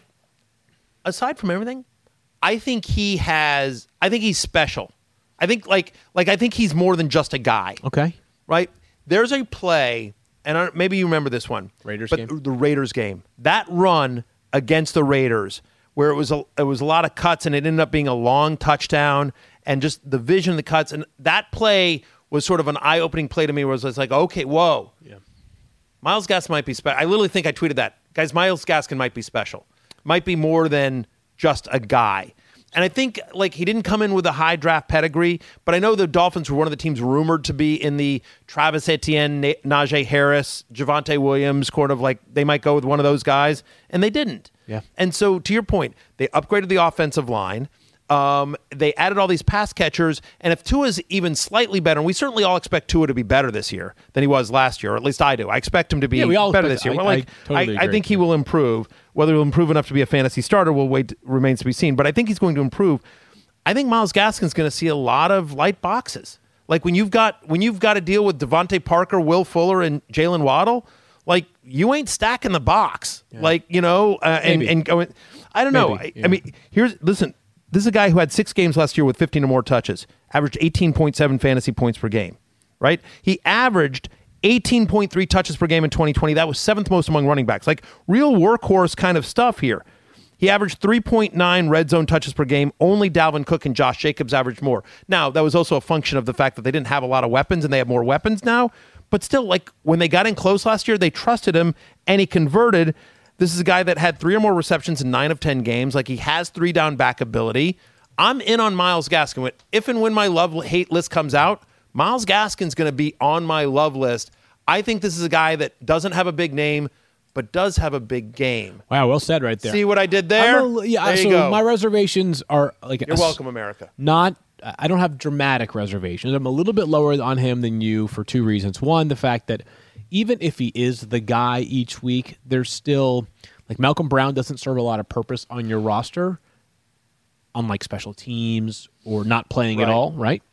aside from everything, I think he has. I think he's special. I think like like I think he's more than just a guy. Okay. Right? There's a play, and I, maybe you remember this one. Raiders but game? The Raiders game. That run against the Raiders, where it was a it was a lot of cuts, and it ended up being a long touchdown, and just the vision of the cuts, and that play was sort of an eye-opening play to me. Where it was like, okay, whoa, Yeah. Myles Gaskin might be special. I literally think I tweeted that, guys. Myles Gaskin might be special, might be more than just a guy. And I think, like, he didn't come in with a high draft pedigree, but I know the Dolphins were one of the teams rumored to be in the Travis Etienne, Na- Najee Harris, Javonte Williams, sort of like they might go with one of those guys, and they didn't. Yeah. And so, to your point, they upgraded the offensive line. Um, they added all these pass catchers, and if Tua's even slightly better, and we certainly all expect Tua to be better this year than he was last year, or at least I do. I expect him to be Yeah, we all better expect- this year. I- Well, like, I totally I, I agree. think he will improve. Whether he'll improve enough to be a fantasy starter will wait remains to be seen. But I think he's going to improve. I think Myles Gaskin's going to see a lot of light boxes. Like when you've got when you've got to deal with Devontae Parker, Will Fuller, and Jalen Waddle, like you ain't stacking the box. Like you know, uh, and Maybe. and going. I don't know. Maybe, I, yeah. I mean, here's listen. This is a guy who had six games last year with fifteen or more touches, averaged eighteen point seven fantasy points per game. Right? He averaged eighteen point three touches per game in twenty twenty. That was seventh most among running backs. Like real workhorse kind of stuff here. He averaged three point nine red zone touches per game. Only Dalvin Cook and Josh Jacobs averaged more. Now, that was also a function of the fact that they didn't have a lot of weapons and they have more weapons now. But still, like when they got in close last year, they trusted him and he converted. This is a guy that had three or more receptions in nine of ten games. Like he has three down back ability. I'm in on Myles Gaskin. If and when my love-hate list comes out, Myles Gaskin's going to be on my love list. I think this is a guy that doesn't have a big name, but does have a big game. Wow, well said right there. See what I did there? I'm a- yeah, there you so go. my reservations are like You're a s- welcome, America. Not, I don't have dramatic reservations. I'm a little bit lower on him than you for two reasons. One, the fact that even if he is the guy each week, there's still like Malcolm Brown doesn't serve a lot of purpose on your roster, unlike special teams or not playing at Right. all, right?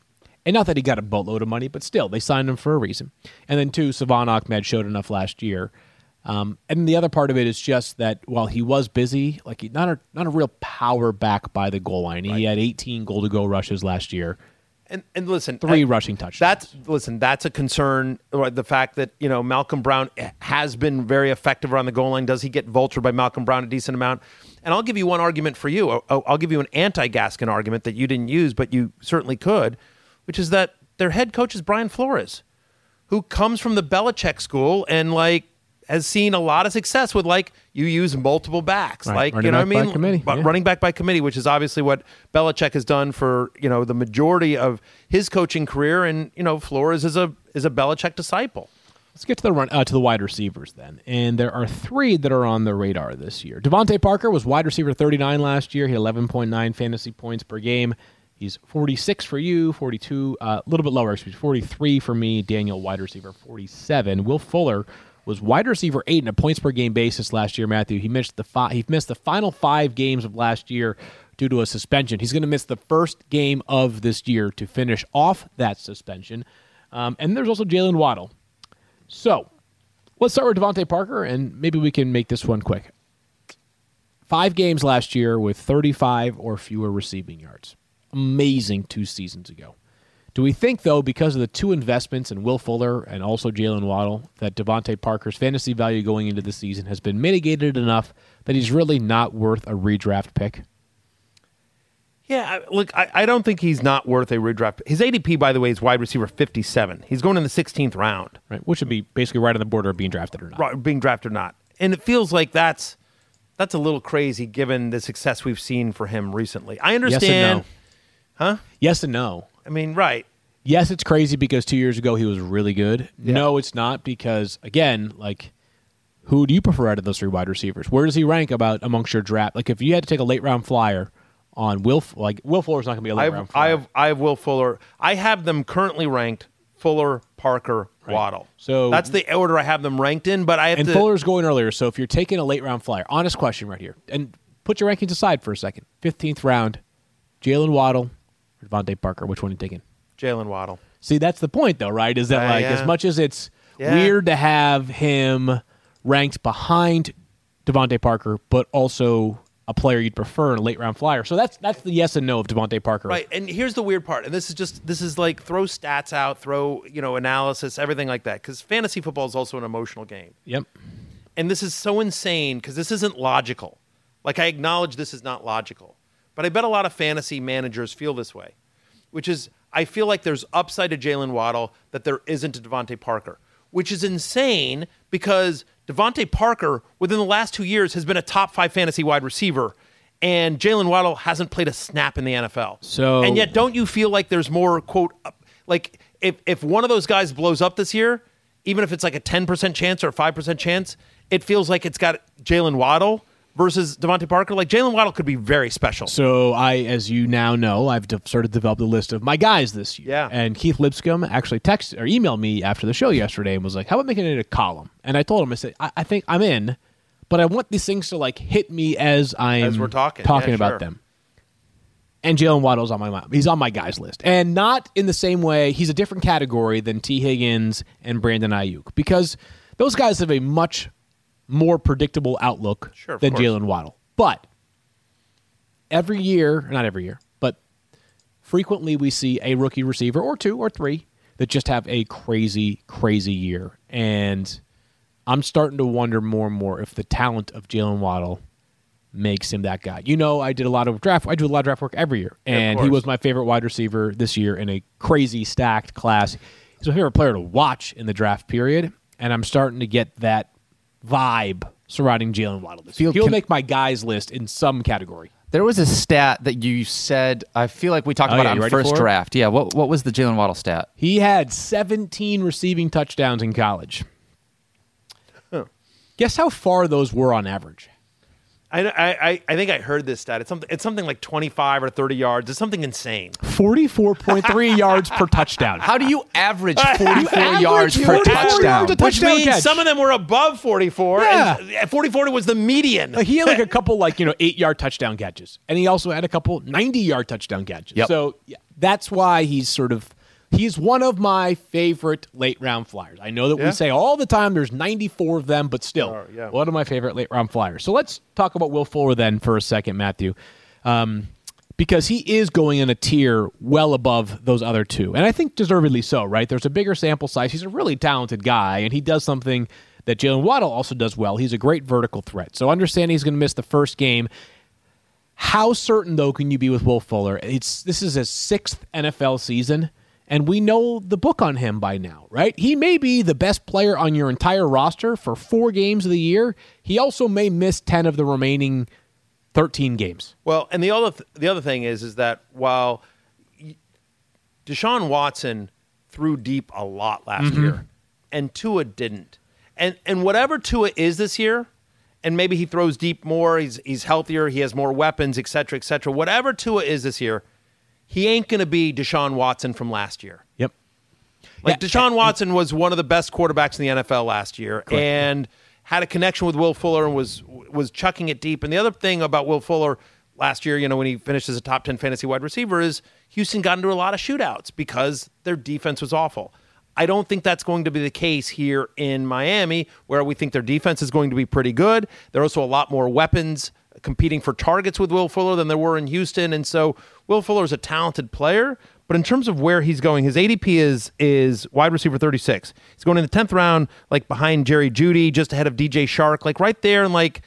And not that he got a boatload of money, but still, they signed him for a reason. And then, two, Savon Ahmed showed enough last year. Um, and the other part of it is just that while he was busy, like he, not a not a real power back by the goal line. Right. He had eighteen goal-to-go rushes last year. And and listen, three I, rushing touchdowns. That's listen. That's a concern. The fact that you know Malcolm Brown has been very effective around the goal line. Does he get vultured by Malcolm Brown a decent amount? And I'll give you one argument for you. I'll, I'll give you an anti-Gaskin argument that you didn't use, but you certainly could, which is that their head coach is Brian Flores, who comes from the Belichick school and like has seen a lot of success with like you use multiple backs, right. like running you know back what I mean, by committee. But Yeah. running back by committee, which is obviously what Belichick has done for you know the majority of his coaching career, and you know Flores is a is a Belichick disciple. Let's get to the run uh, to the wide receivers then, and there are three that are on the radar this year. Devontae Parker was wide receiver thirty-nine last year. He had eleven point nine fantasy points per game. He's forty-six for you, forty-two, a uh, little bit lower, excuse me, forty-three for me. Daniel, wide receiver, forty-seven. Will Fuller was wide receiver eight in a points per game basis last year. Matthew, he missed the fi- he missed the final five games of last year due to a suspension. He's going to miss the first game of this year to finish off that suspension. Um, and there's also Jalen Waddle. So let's start with Devontae Parker, and maybe we can make this one quick. Five games last year with thirty-five or fewer receiving yards. Amazing two seasons ago. Do we think, though, because of the two investments in Will Fuller and also Jalen Waddle, that Devontae Parker's fantasy value going into the season has been mitigated enough that he's really not worth a redraft pick? Yeah, look, I, I don't think he's not worth a redraft. His A D P, by the way, is wide receiver fifty-seven. He's going in the sixteenth round. Right, which would be basically right on the border of being drafted or not. Right, being drafted or not. And it feels like that's that's a little crazy given the success we've seen for him recently. I understand. Yes and no. Huh? Yes and no. I mean, right. Yes, it's crazy because two years ago he was really good. Yeah. No, it's not because, again, like, who do you prefer out of those three wide receivers? Where does he rank about amongst your draft? Like, if you had to take a late-round flyer on Will, like, Will Fuller's not going to be a late-round flyer. I have, I have Will Fuller. I have them currently ranked Fuller, Parker, right. Waddle. So that's the order I have them ranked in, but I have and to... And Fuller's going earlier, so if you're taking a late-round flyer, honest question right here, and put your rankings aside for a second. fifteenth round, Jalen Waddle, or Devontae Parker, which one are you taking? Jalen Waddle. See, that's the point, though, right? Is that, uh, like, yeah. as much as it's yeah. weird to have him ranked behind Devontae Parker, but also a player you'd prefer in a late-round flyer. So that's that's the yes and no of Devontae Parker. Right, and here's the weird part, and this is just, this is like throw stats out, throw, you know, analysis, everything like that, because fantasy football is also an emotional game. Yep. And this is so insane, because this isn't logical. Like, I acknowledge this is not logical. But I bet a lot of fantasy managers feel this way, which is, I feel like there's upside to Jalen Waddle that there isn't to Devontae Parker, which is insane because Devontae Parker, within the last two years, has been a top five fantasy wide receiver, and Jalen Waddle hasn't played a snap in the N F L. So, and yet, don't you feel like there's more, quote, like, if, if one of those guys blows up this year, even if it's like a ten percent chance or a five percent chance, it feels like it's got Jalen Waddle versus Devontae Parker. Like, Jalen Waddle could be very special. So I, as you now know, I've de- sort of developed a list of my guys this year. Yeah. And Keith Lipscomb actually texted or emailed me after the show yesterday and was like, how about making it a column? And I told him, I said, I, I think I'm in, but I want these things to, like, hit me as I'm As we're talking. talking Yeah, about sure. them. And Jalen Waddle's on my he's on my guys list. And not in the same way, he's a different category than T. Higgins and Brandon Ayuk because those guys have a much more predictable outlook Sure, of than course. Jalen Waddle. But every year, not every year, but frequently we see a rookie receiver or two or three that just have a crazy, crazy year. And I'm starting to wonder more and more if the talent of Jalen Waddle makes him that guy. You know, I did a lot of draft. I do a lot of draft work every year, Yeah, of and he course. was my favorite wide receiver this year in a crazy stacked class. He's my favorite player to watch in the draft period, and I'm starting to get that vibe surrounding Jalen Waddle this year. Field He'll can- make my guys list in some category. There was a stat that you said, I feel like we talked Oh, about yeah, it you on ready first for it? draft. Yeah, what what was the Jalen Waddle stat? He had seventeen receiving touchdowns in college. Huh. Guess how far those were on average? I, I I think I heard this stat. It's something. It's something like twenty-five or thirty yards. It's something insane. forty-four point three yards per touchdown. How do you average forty-four average yards per forty-four touchdown? yards a Which touchdown means catch. some of them were above forty-four. Yeah. And forty-four was the median. Like, he had like a couple like, you know, eight-yard touchdown catches. And he also had a couple ninety-yard touchdown catches. Yep. So yeah, that's why he's sort of He's one of my favorite late round flyers. I know that Yeah. we say all the time there's ninety-four of them, but still, There are, yeah. one of my favorite late round flyers. So let's talk about Will Fuller then for a second, Matthew, um, because he is going in a tier well above those other two, and I think deservedly so. Right? There's a bigger sample size. He's a really talented guy, and he does something that Jalen Waddle also does well. He's a great vertical threat. So understanding he's going to miss the first game. How certain, though, can you be with Will Fuller? It's this is his sixth N F L season, and we know the book on him by now, right? He may be the best player on your entire roster for four games of the year. He also may miss ten of the remaining thirteen games. Well, and the other th- the other thing is is that while Deshaun Watson threw deep a lot last Mm-hmm. year, and Tua didn't, and and whatever Tua is this year, and maybe he throws deep more, he's he's healthier, he has more weapons, et cetera, et cetera. Whatever Tua is this year, he ain't going to be Deshaun Watson from last year. Yep. Like Yeah, Deshaun and- Watson was one of the best quarterbacks in the N F L last year, and had a connection with Will Fuller and was was chucking it deep. And the other thing about Will Fuller last year, you know, when he finished as a top ten fantasy wide receiver, is Houston got into a lot of shootouts because their defense was awful. I don't think that's going to be the case here in Miami, where we think their defense is going to be pretty good. There are also a lot more weapons competing for targets with Will Fuller than there were in Houston. And so Will Fuller is a talented player, but in terms of where he's going, his A D P is is wide receiver thirty-six. He's going in the tenth round, like behind Jerry Jeudy, just ahead of D J Shark, like right there. And like,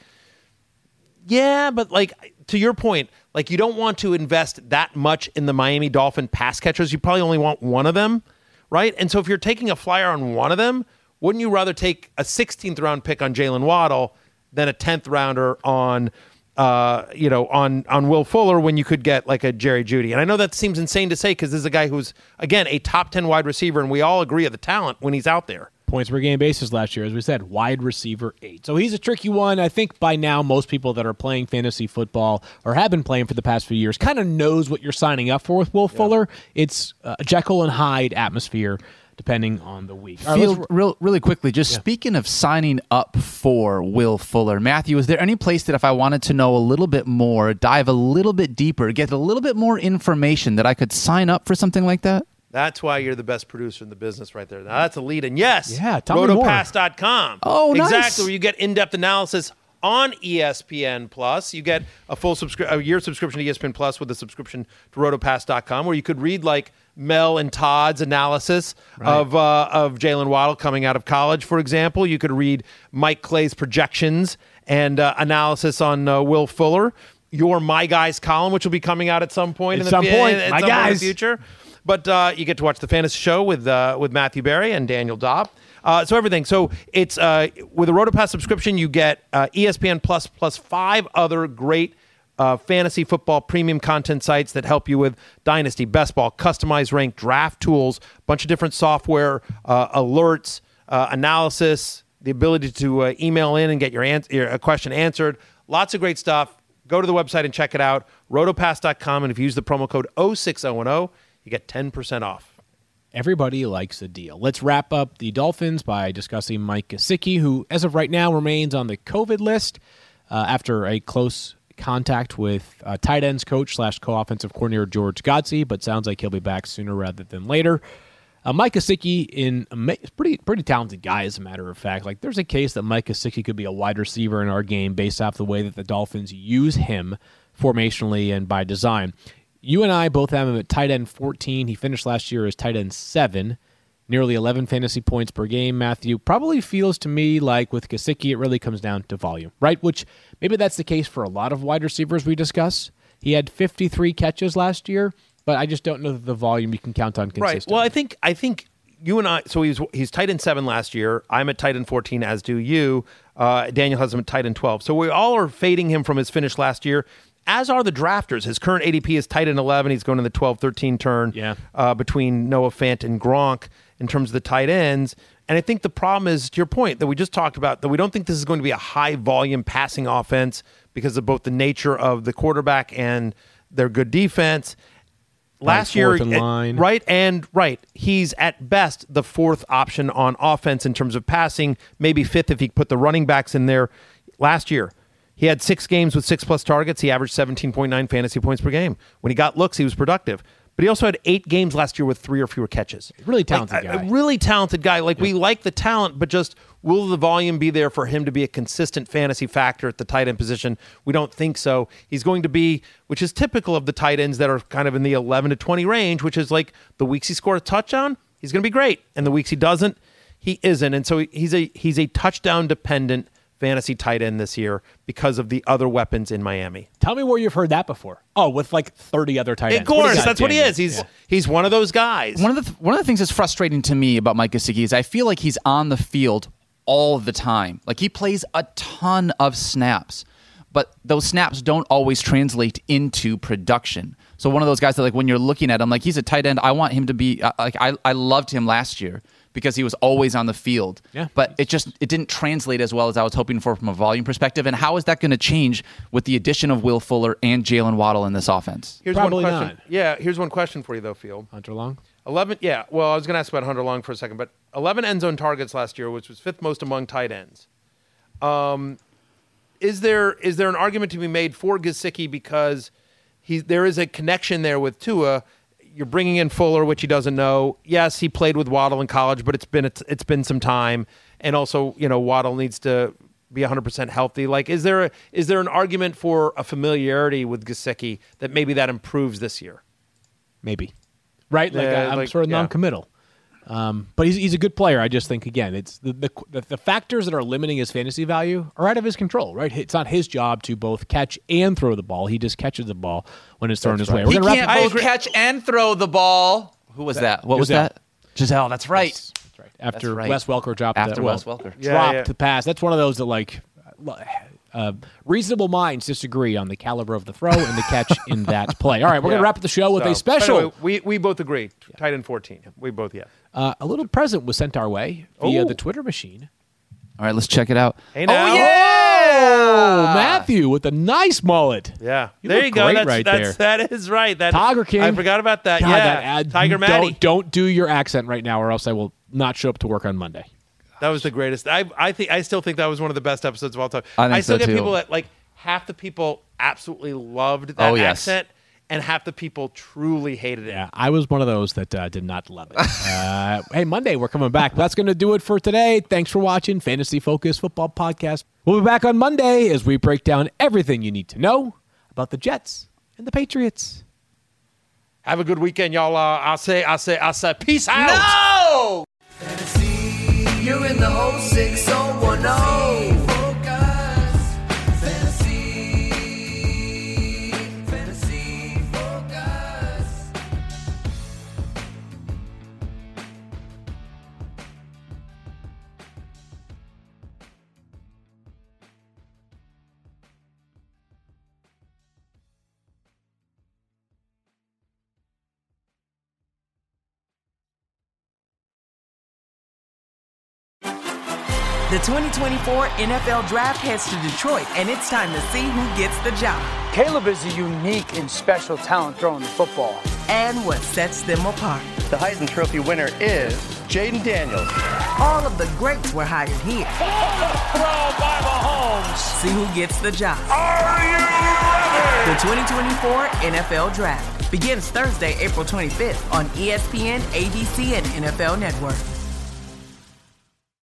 yeah, but like to your point, like you don't want to invest that much in the Miami Dolphin pass catchers. You probably only want one of them, right? And so if you're taking a flyer on one of them, wouldn't you rather take a sixteenth round pick on Jalen Waddle than a tenth rounder on Uh, you know, on on Will Fuller when you could get like a Jerry Jeudy? And I know that seems insane to say because this is a guy who's, again, a top ten wide receiver, and we all agree at the talent when he's out there. Points per game basis last year, as we said, wide receiver eight. So he's a tricky one. I think by now most people that are playing fantasy football or have been playing for the past few years kind of knows what you're signing up for with Will Fuller. It's a Jekyll and Hyde atmosphere depending on the week. All right, Field, let's- real, really quickly, just speaking of signing up for Will Fuller, Matthew, is there any place that if I wanted to know a little bit more, dive a little bit deeper, get a little bit more information, that I could sign up for something like that? That's why you're the best producer in the business right there. Now, that's a lead. And yes, Yeah, tell me more. rotopass dot com. Oh, nice. Exactly, where you get in-depth analysis on E S P N Plus. You get a full subscri- a year subscription to E S P N Plus with a subscription to rotopass dot com, where you could read like Mel and Todd's analysis of uh, of Jalen Waddle coming out of college, for example. You could read Mike Clay's projections and uh, analysis on uh, Will Fuller. Your My Guys column, which will be coming out at some point At in the some fu- point, at My some point in Guys. the future. But uh, you get to watch the fantasy show with uh, with Matthew Berry and Daniel Dobb. Uh, so everything. So it's uh, with a RotoPass subscription, you get uh, E S P N Plus plus five other great uh, fantasy football premium content sites that help you with Dynasty, Best Ball, customized rank, draft tools, bunch of different software, uh, alerts, uh, analysis, the ability to uh, email in and get your, an- your uh, question answered. Lots of great stuff. Go to the website and check it out, rotopass dot com. And if you use the promo code oh six oh one oh, you get ten percent off. Everybody likes a deal. Let's wrap up the Dolphins by discussing Mike Gesicki, who, as of right now, remains on the COVID list uh, after a close contact with uh, tight ends coach slash co-offensive coordinator George Godsey, but sounds like he'll be back sooner rather than later. Uh, Mike Gesicki, in a pretty pretty talented guy, as a matter of fact. Like, there's a case that Mike Gesicki could be a wide receiver in our game based off the way that the Dolphins use him formationally and by design. You and I both have him at tight end fourteen. He finished last year as tight end seven, nearly eleven fantasy points per game. Matthew, probably feels to me like with Gesicki, it really comes down to volume, right? Which maybe that's the case for a lot of wide receivers we discuss. He had fifty-three catches last year, but I just don't know that the volume you can count on consistently. Right. Well, I think I think you and I. So he's he's tight end seven last year. I'm at tight end fourteen, as do you. Uh, Daniel has him at tight end twelve. So we all are fading him from his finish last year, as are the drafters. His current A D P is tight end eleven. He's going in the twelve thirteen turn Yeah. uh, between Noah Fant and Gronk in terms of the tight ends. And I think the problem is, to your point, that we just talked about, that we don't think this is going to be a high-volume passing offense because of both the nature of the quarterback and their good defense. Last year, fourth in uh, line. right, and right, he's at best the fourth option on offense in terms of passing, maybe fifth if he put the running backs in there. Last year, he had six games with six-plus targets. He averaged seventeen point nine fantasy points per game. When he got looks, he was productive. but he also had eight games last year with three or fewer catches. Really talented like, guy. A, a really talented guy. Like, we like the talent, but just will the volume be there for him to be a consistent fantasy factor at the tight end position? We don't think so. He's going to be, which is typical of the tight ends that are kind of in the eleven to twenty range, which is like the weeks he scored a touchdown, he's going to be great. And the weeks he doesn't, he isn't. And so he's a he's a touchdown-dependent fantasy tight end this year because of the other weapons in Miami. Tell me where you've heard that before. Oh, with like thirty other tight ends. Of course, that's what he is. He's Yeah. he's one of those guys. One of the th- one of the things that's frustrating to me about Mike Gesicki is I feel like he's on the field all the time. Like, he plays a ton of snaps, but those snaps don't always translate into production. So one of those guys that, like, when you're looking at him, like, he's a tight end. I want him to be uh, like I I loved him last year because he was always on the field. Yeah. But it just it didn't translate as well as I was hoping for from a volume perspective. And how is that going to change with the addition of Will Fuller and Jalen Waddle in this offense? Here's Probably one question. not. Yeah, here's one question for you though, Field. Hunter Long. eleven, yeah. Well, I was going to ask about Hunter Long for a second, but eleven end zone targets last year, which was fifth most among tight ends. Um, is there is there an argument to be made for Gesicki because he there is a connection there with Tua? You're bringing in Fuller, which he doesn't know. Yes, he played with Waddle in college, but it's been it's, it's been some time, and also, you know, Waddle needs to be one hundred percent healthy. Like, is there a, is there an argument for a familiarity with Gesicki that maybe that improves this year? Maybe. Right? Like, Yeah, I, I'm like, sort of yeah. non-committal. Um, but he's he's a good player. I just think, again, it's the, the the the factors that are limiting his fantasy value are out of his control, right? It's not his job to both catch and throw the ball. He just catches the ball when it's thrown his way. We're He gonna wrap can't it- both catch and throw the ball. Who was that? What was Giselle. that? Giselle, that's right. That's right. After That's right. Wes Welker dropped After that, Wes well, Welker. Yeah, dropped yeah. the pass. That's one of those that, like, uh, reasonable minds disagree on the caliber of the throw and the catch in that play. All right, we're Yeah. going to wrap up the show with So, a special. by the way, we we both agree. Tight end fourteen. We both, yeah. Uh, a little present was sent our way via Ooh. the Twitter machine. All right, let's check it out. Hey, now. Oh, yeah! Oh, Matthew with a nice mullet. Yeah, You there look you go. great That's, right that's, That is right. That Tiger King. I forgot about that. God, yeah, that ad- Tiger Matty. Don't, don't do your accent right now, or else I will not show up to work on Monday. That was the greatest. I I think I still think that was one of the best episodes of all time. I think still so, get too. people that, like, half the people absolutely loved that Oh, yes. accent, and half the people truly hated it. Yeah, I was one of those that uh, did not love it. uh, hey, Monday, we're coming back. That's going to do it for today. Thanks for watching Fantasy Focus Football Podcast. We'll be back on Monday as we break down everything you need to know about the Jets and the Patriots. Have a good weekend, y'all. Uh, I say, I say, I say, peace out. No! Fantasy, you're in the whole six oh one oh. Focus, fantasy, fantasy focus. The twenty twenty-four N F L Draft heads to Detroit, and it's time to see who gets the job Caleb is a unique and special talent throwing the football. and what sets them apart. The Heisman Trophy winner is Jaden Daniels. All of the greats were hired here. Throw by Mahomes. See who gets the job. Are you ready? The twenty twenty-four N F L Draft begins Thursday, April twenty-fifth on E S P N, A B C, and N F L Network.